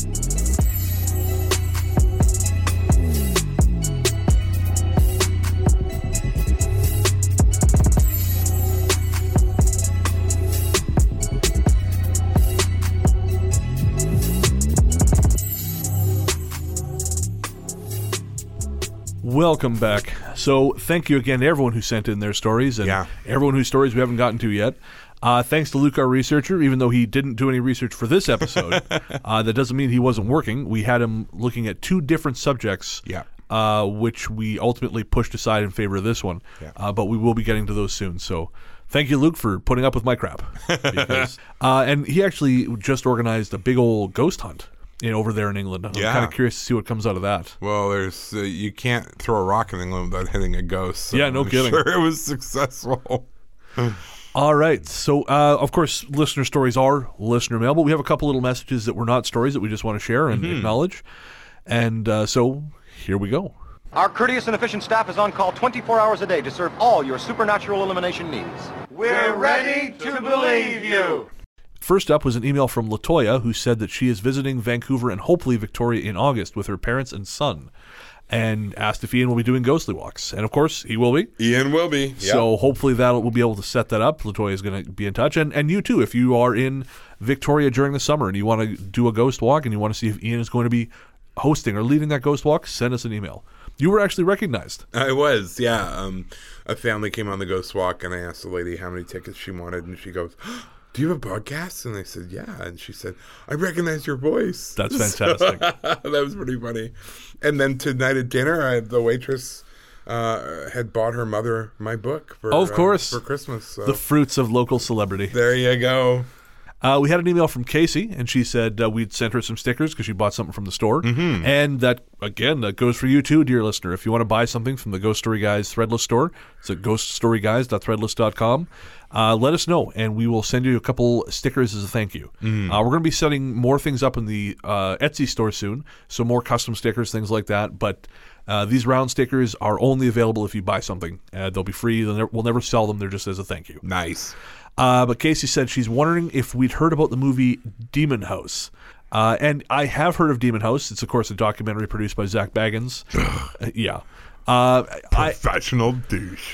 Welcome back. So thank you again to everyone who sent in their stories and yeah. everyone whose stories we haven't gotten to yet. Uh, thanks to Luke, our researcher, even though he didn't do any research for this episode. uh, that doesn't mean he wasn't working. We had him looking at two different subjects, yeah. uh, which we ultimately pushed aside in favor of this one. Yeah. Uh, but we will be getting to those soon. So thank you, Luke, for putting up with my crap. Because, uh, and he actually just organized a big old ghost hunt. You know, over there in England. I'm yeah. kind of curious to see what comes out of that. Well, there's uh, you can't throw a rock in England without hitting a ghost. So yeah, no I'm kidding. Sure, it was successful. All right. So, uh, of course, listener stories are listener mail, but we have a couple little messages that were not stories that we just want to share and mm-hmm. acknowledge. And uh, so, here we go. Our courteous and efficient staff is on call twenty-four hours a day to serve all your supernatural elimination needs. We're ready to believe you. First up was an email from Latoya, who said that she is visiting Vancouver and hopefully Victoria in August with her parents and son, and asked if Ian will be doing ghostly walks. And of course, he will be. Ian will be. Yep. So hopefully that we'll be able to set that up. Latoya is going to be in touch. And, and you too, if you are in Victoria during the summer and you want to do a ghost walk and you want to see if Ian is going to be hosting or leading that ghost walk, send us an email. You were actually recognized. I was, yeah. Um, a family came on the ghost walk and I asked the lady how many tickets she wanted and she goes, do you have a podcast? And I said, yeah. And she said, I recognize your voice. That's fantastic. So, that was pretty funny. And then tonight at dinner, I, the waitress uh, had bought her mother my book for, oh, of course. uh, for Christmas. So. The fruits of local celebrity. There you go. Uh, we had an email from Casey, and she said uh, we'd sent her some stickers because she bought something from the store. Mm-hmm. And that, again, that goes for you too, dear listener. If you want to buy something from the Ghost Story Guys Threadless store, it's at ghost story guys dot threadless dot com. Uh, let us know, and we will send you a couple stickers as a thank you. Mm. Uh, we're going to be setting more things up in the uh, Etsy store soon, so more custom stickers, things like that. But uh, these round stickers are only available if you buy something. Uh, they'll be free. They'll never, we'll never sell them. They're just as a thank you. Nice. Uh, but Casey said she's wondering if we'd heard about the movie Demon House. Uh, and I have heard of Demon House. It's, of course, a documentary produced by Zach Baggins. uh, yeah. Uh, Professional I, douche.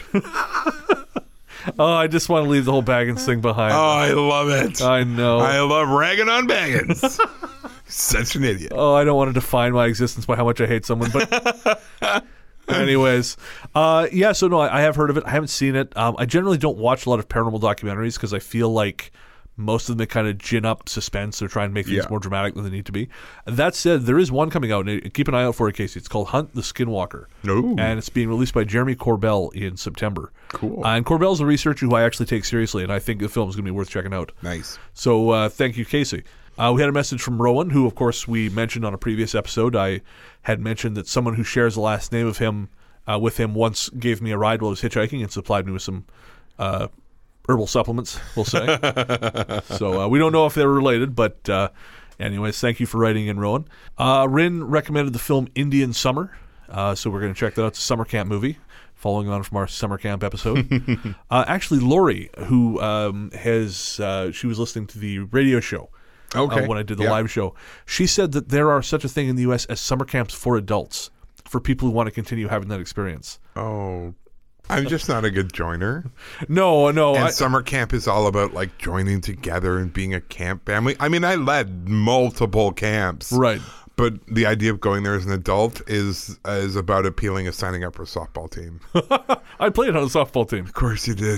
Oh, I just want to leave the whole Baggins thing behind. Oh, I love it. I know. I love ragging on Baggins. Such an idiot. Oh, I don't want to define my existence by how much I hate someone, but anyways. Uh, yeah, so no, I, I have heard of it. I haven't seen it. Um, I generally don't watch a lot of paranormal documentaries because I feel like most of them kind of gin up suspense or try and make things yeah. more dramatic than they need to be. That said, there is one coming out, and keep an eye out for it, Casey. It's called Hunt the Skinwalker. Ooh. And it's being released by Jeremy Corbell in September. Cool. Uh, and Corbell's a researcher who I actually take seriously, and I think the film is going to be worth checking out. Nice. So uh, thank you, Casey. Uh, we had a message from Rowan, who, of course, we mentioned on a previous episode. I had mentioned that someone who shares the last name of him uh, with him once gave me a ride while I was hitchhiking and supplied me with some uh, herbal supplements, we'll say. So uh, we don't know if they're related, but uh, anyways, thank you for writing in, Rowan. Uh, Rin recommended the film Indian Summer. Uh, so we're going to check that out. It's a summer camp movie, following on from our summer camp episode. uh, actually, Lori, who um, has, uh, she was listening to the radio show okay. uh, when I did the yeah. live show. She said that there are such a thing in the U S as summer camps for adults, for people who want to continue having that experience. Oh, I'm just not a good joiner. No, no. And I, summer camp is all about like joining together and being a camp family. I mean, I led multiple camps. Right. But the idea of going there as an adult is uh, is about appealing as signing up for a softball team. I played on a softball team. Of course you did.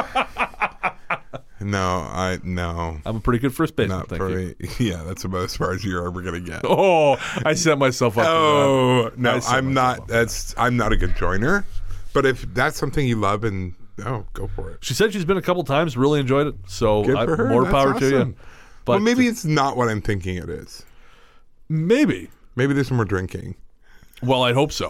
no, I no. I'm a pretty good first baseman. Not thank for you. me. Yeah, that's about as far as you're ever gonna get. Oh, I set myself up. Oh for that. no, I set I'm myself not. up. That's I'm not a good joiner. But if that's something you love, and oh, go for it. She said she's been a couple times, really enjoyed it. So Good I, for her. more That's power to awesome. you. But Well, maybe it's not what I'm thinking it is. maybe. Maybe there's some more drinking. Well, I'd hope so.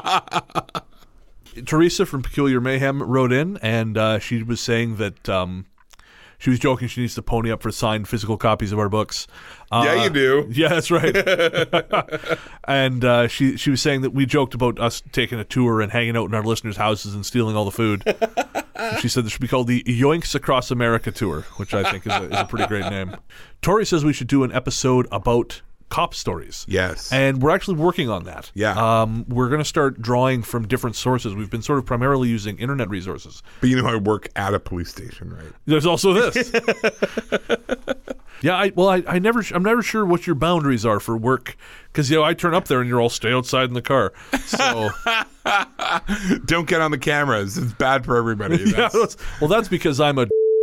Teresa from Peculiar Mayhem wrote in, and uh, she was saying that um, she was joking she needs to pony up for signed physical copies of our books. Uh, Yeah, you do. Yeah, that's right. And uh, she she was saying that we joked about us taking a tour and hanging out in our listeners' houses and stealing all the food. She said this should be called the Yoinks Across America Tour, which I think is a, is a pretty great name. Tori says we should do an episode about cop stories. Yes. And we're actually working on that. Yeah. Um, we're going to start drawing from different sources. We've been sort of primarily using internet resources. But you know, I work at a police station, right? There's also this. Yeah, I, well, I, I never, I'm never sure what your boundaries are for work, because you know I turn up there and you're all stay outside in the car. So Don't get on the cameras; it's bad for everybody. yeah, That's- that's, well, that's because I'm a.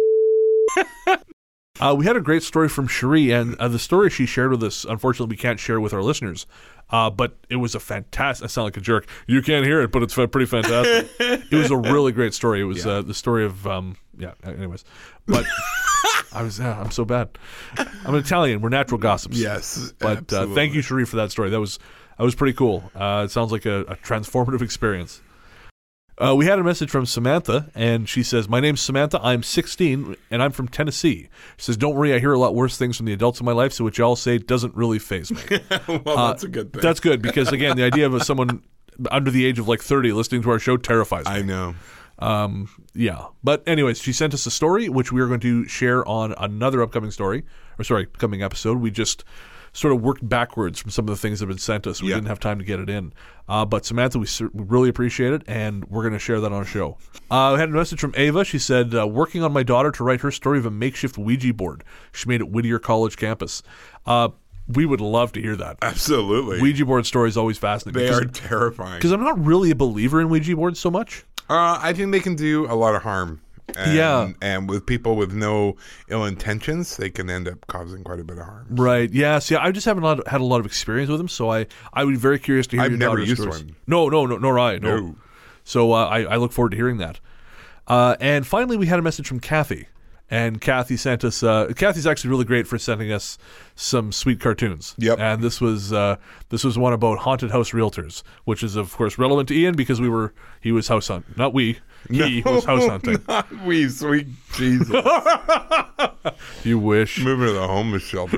Uh, we had a great story from Cherie, and uh, the story she shared with us, unfortunately, we can't share with our listeners. Uh, but it was a fantastic. I sound like a jerk. You can't hear it, but it's fa- pretty fantastic. It was a really great story. It was Yeah. uh, the story of um, yeah. Anyways, but I was uh, I'm so bad. I'm an Italian. We're natural gossips. Yes, but uh, absolutely. thank you, Cherie, for that story. That was that was pretty cool. Uh, it sounds like a, a transformative experience. Uh, we had a message from Samantha, and she says, "My name's Samantha. I'm sixteen, and I'm from Tennessee." She says, "Don't worry, I hear a lot worse things from the adults in my life, so what y'all say doesn't really faze me." well, Uh, that's a good thing. That's good, because, again, the idea of someone under the age of, like, thirty listening to our show terrifies me. I know. Um, yeah. But anyways, she sent us a story, which we are going to share on another upcoming story, or sorry, upcoming episode. We just sort of worked backwards from some of the things that have been sent us. We Yeah. didn't have time to get it in. Uh, but Samantha, we, cer- we really appreciate it, and we're going to share that on our show. Uh, we had a message from Ava. She said, uh, working on my daughter to write her story of a makeshift Ouija board she made at Whittier College campus. Uh, we would love to hear that. Absolutely. Ouija board stories always fascinate me. they are because- terrifying. Because I'm not really a believer in Ouija boards so much. Uh, I think they can do a lot of harm. And, Yeah. And with people with no ill intentions, they can end up causing quite a bit of harm. Right. Yeah. See, I just haven't a lot, had a lot of experience with them, so I, I would be very curious to hear I've your never daughter's used stories. one. No, no, no, nor I. No. No. So uh, I, I look forward to hearing that. Uh, and finally, we had a message from Kathy. And Kathy sent us. Uh, Kathy's actually really great for sending us some sweet cartoons. Yep. And this was uh, this was one about haunted house realtors, which is of course relevant to Ian because we were he was house hunting, not we. He was house hunting. Not we, sweet Jesus. You wish. Moving to the homeless shelter.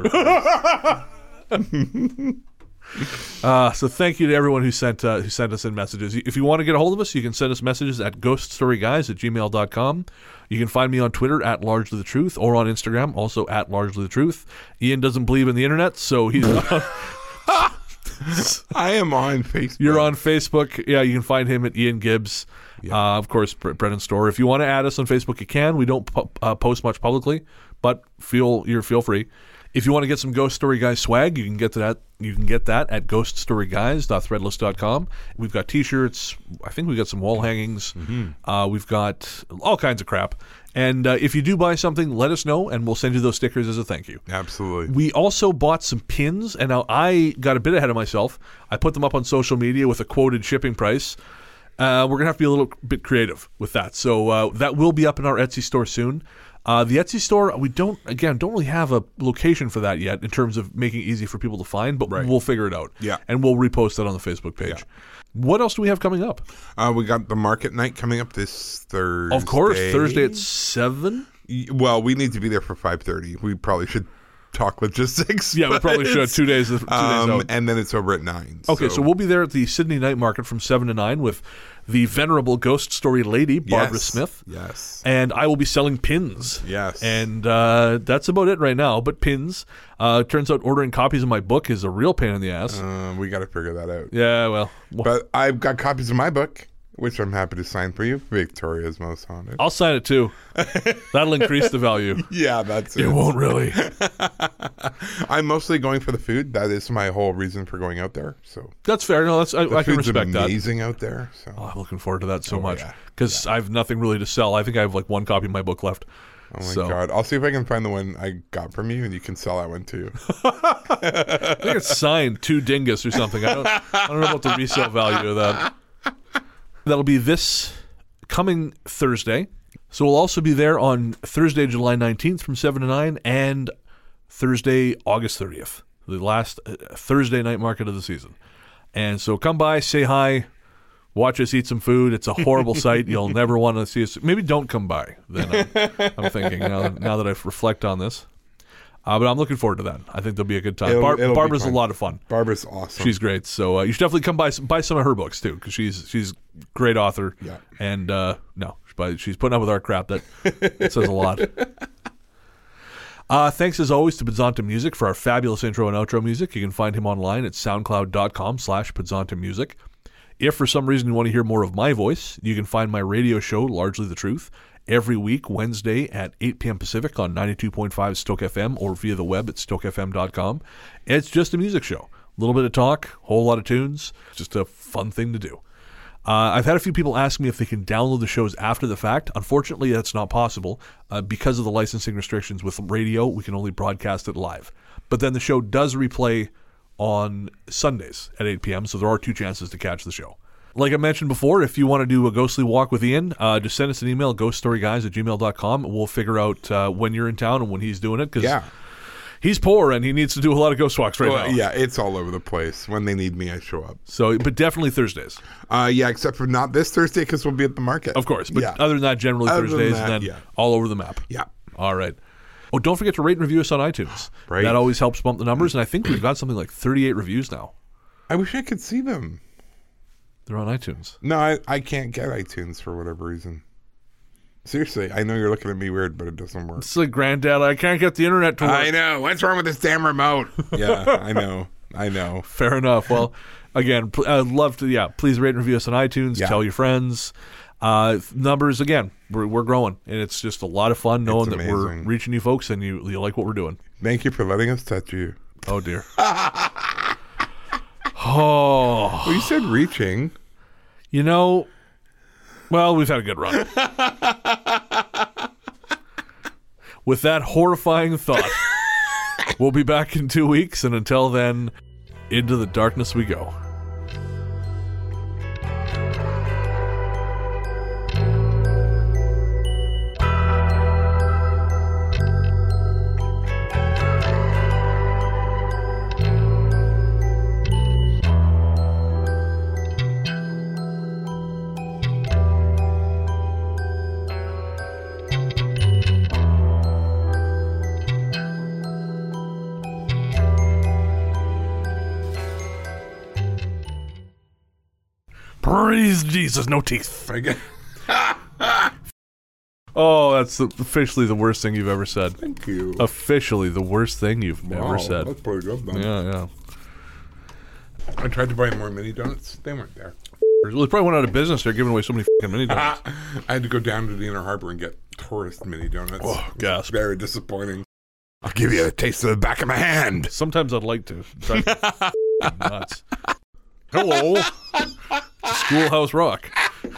Uh, so thank you to everyone who sent uh, who sent us in messages. If you want to get a hold of us, you can send us messages at ghoststoryguys at gmail dot com. You can find me on Twitter at Largely the Truth or on Instagram, also at Largely the Truth. Ian doesn't believe in the internet, so he's on, I am on Facebook. you're on Facebook. Yeah, you can find him at Ian Gibbs. Uh, of course, Bre- Brennan Store. If you want to add us on Facebook, you can. We don't po- uh, post much publicly, but feel you're feel free. If you want to get some Ghost Story Guys swag, you can get that. You can get that at ghost story guys dot threadless dot com. We've got T-shirts. I think we've got some wall hangings. Mm-hmm. Uh, we've got all kinds of crap. And uh, if you do buy something, let us know, and we'll send you those stickers as a thank you. Absolutely. We also bought some pins, and now I got a bit ahead of myself. I put them up on social media with a quoted shipping price. Uh, we're going to have to be a little bit creative with that. So uh, that will be up in our Etsy store soon. Uh, the Etsy store, we don't, again, don't really have a location for that yet in terms of making it easy for people to find, but Right. we'll figure it out. Yeah. And we'll repost that on the Facebook page. Yeah. What else do we have coming up? Uh, we got the market night coming up this Thursday. Of course, Thursday at seven. Y- Well, we need to be there for five thirty. We probably should talk logistics. Yeah, we probably should. Two days, two days um, out. And then it's over at nine. Okay, so. so we'll be there at the Sydney Night Market from seven to nine with the venerable ghost story lady, Barbara yes. Smith. Yes. And I will be selling pins. Yes. And uh, that's about it right now. But pins. Uh, turns out ordering copies of my book is a real pain in the ass. Uh, we got to figure that out. Yeah, well. well. But I've got copies of my book, which I'm happy to sign for you. Victoria's Most Haunted. I'll sign it too. That'll increase the value. Yeah, that's it. It won't really. I'm mostly going for the food. That is my whole reason for going out there. So that's fair. No, that's I, the I can food's respect that. amazing out there. So oh, I'm looking forward to that so oh, much yeah. because yeah. I have nothing really to sell. I think I have like one copy of my book left. Oh my so. god! I'll see if I can find the one I got from you, and you can sell that one too. I think it's signed to Dingus or something. I don't. I don't know about the resale value of that. That'll be this coming Thursday. So we'll also be there on Thursday, July nineteenth from seven to nine and Thursday, August thirtieth, the last uh, Thursday night market of the season. And so come by, say hi, watch us eat some food. It's a horrible sight. You'll never want to see us. Maybe don't come by, then I'm, I'm thinking, now, now that I reflect on this. Uh, but I'm looking forward to that. I think there'll be a good time. It'll, Bar- it'll Barbara's fun. a lot of fun. Barbara's awesome. She's great. So uh, you should definitely come by some, buy some of her books too, because she's she's a great author. Yeah. And uh, no, but she's putting up with our crap. That, that says a lot. Uh, thanks as always to Pizzanta Music for our fabulous intro and outro music. You can find him online at soundcloud.com slash Pizzanta Music. If for some reason you want to hear more of my voice, you can find my radio show, Largely the Truth, every week, Wednesday at eight p.m. Pacific on ninety-two point five Stoke F M or via the web at stoke f m dot com. It's just a music show. A little bit of talk, whole lot of tunes. Just a fun thing to do. Uh, I've had a few people ask me if they can download the shows after the fact. Unfortunately, that's not possible. Uh, because of the licensing restrictions with radio, we can only broadcast it live. But then the show does replay on Sundays at eight p.m., so there are two chances to catch the show. Like I mentioned before, if you want to do a ghostly walk with Ian, uh, just send us an email, ghost story guys at gmail dot com, and we'll figure out uh, when you're in town and when he's doing it, because yeah. he's poor and he needs to do a lot of ghost walks right well, now. Yeah, it's all over the place. When they need me, I show up. So, but definitely Thursdays. Uh, yeah, except for not this Thursday because we'll be at the market. Of course, but yeah. other than that, generally Other Thursdays than that, and then yeah. all over the map. Yeah. All right. Oh, don't forget to rate and review us on iTunes. Right. That always helps bump the numbers, and I think we've got something like thirty-eight reviews now. I wish I could see them. They're on iTunes. No, I, I can't get iTunes for whatever reason. Seriously, I know you're looking at me weird, but it doesn't work. It's like, Granddad, I can't get the internet to work. I know. What's wrong with this damn remote? Yeah, I know. I know. Fair enough. Well, again, pl- I'd love to, yeah, please rate and review us on iTunes. Yeah. Tell your friends. Uh, numbers, again, we're, we're growing, and it's just a lot of fun knowing that we're amazing. reaching you folks and you, you like what we're doing. Thank you for letting us touch you. Oh, dear. Oh. Well, you said reaching. You know, well, we've had a good run. With that horrifying thought, we'll be back in two weeks, and until then, into the darkness we go. Praise Jesus, no teeth. Oh, that's officially the worst thing you've ever said. Thank you. Officially the worst thing you've Wow, ever said. That's pretty good, though. Yeah, yeah. I tried to buy more mini donuts. They weren't there. Well, they probably went out of business. They're giving away so many fucking mini donuts. I had to go down to the Inner Harbor and get tourist mini donuts. Oh, gasp. Very disappointing. I'll give you a taste of the back of my hand. Sometimes I'd like to. Drives me fucking nuts. Hello. Schoolhouse Rock.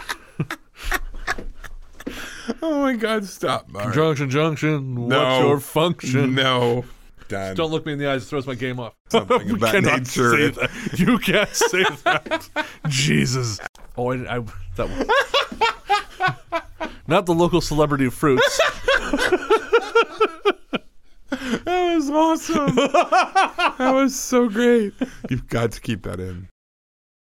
Oh my God! Stop. All right. Junction, junction. No. What's your function? No. Done. Don't look me in the eyes. It throws my game off. Something You of that cannot nature. say that. You can't say that. Jesus. Oh, I, I that one. Not the local celebrity of fruits. That was awesome. That was so great. You've got to keep that in.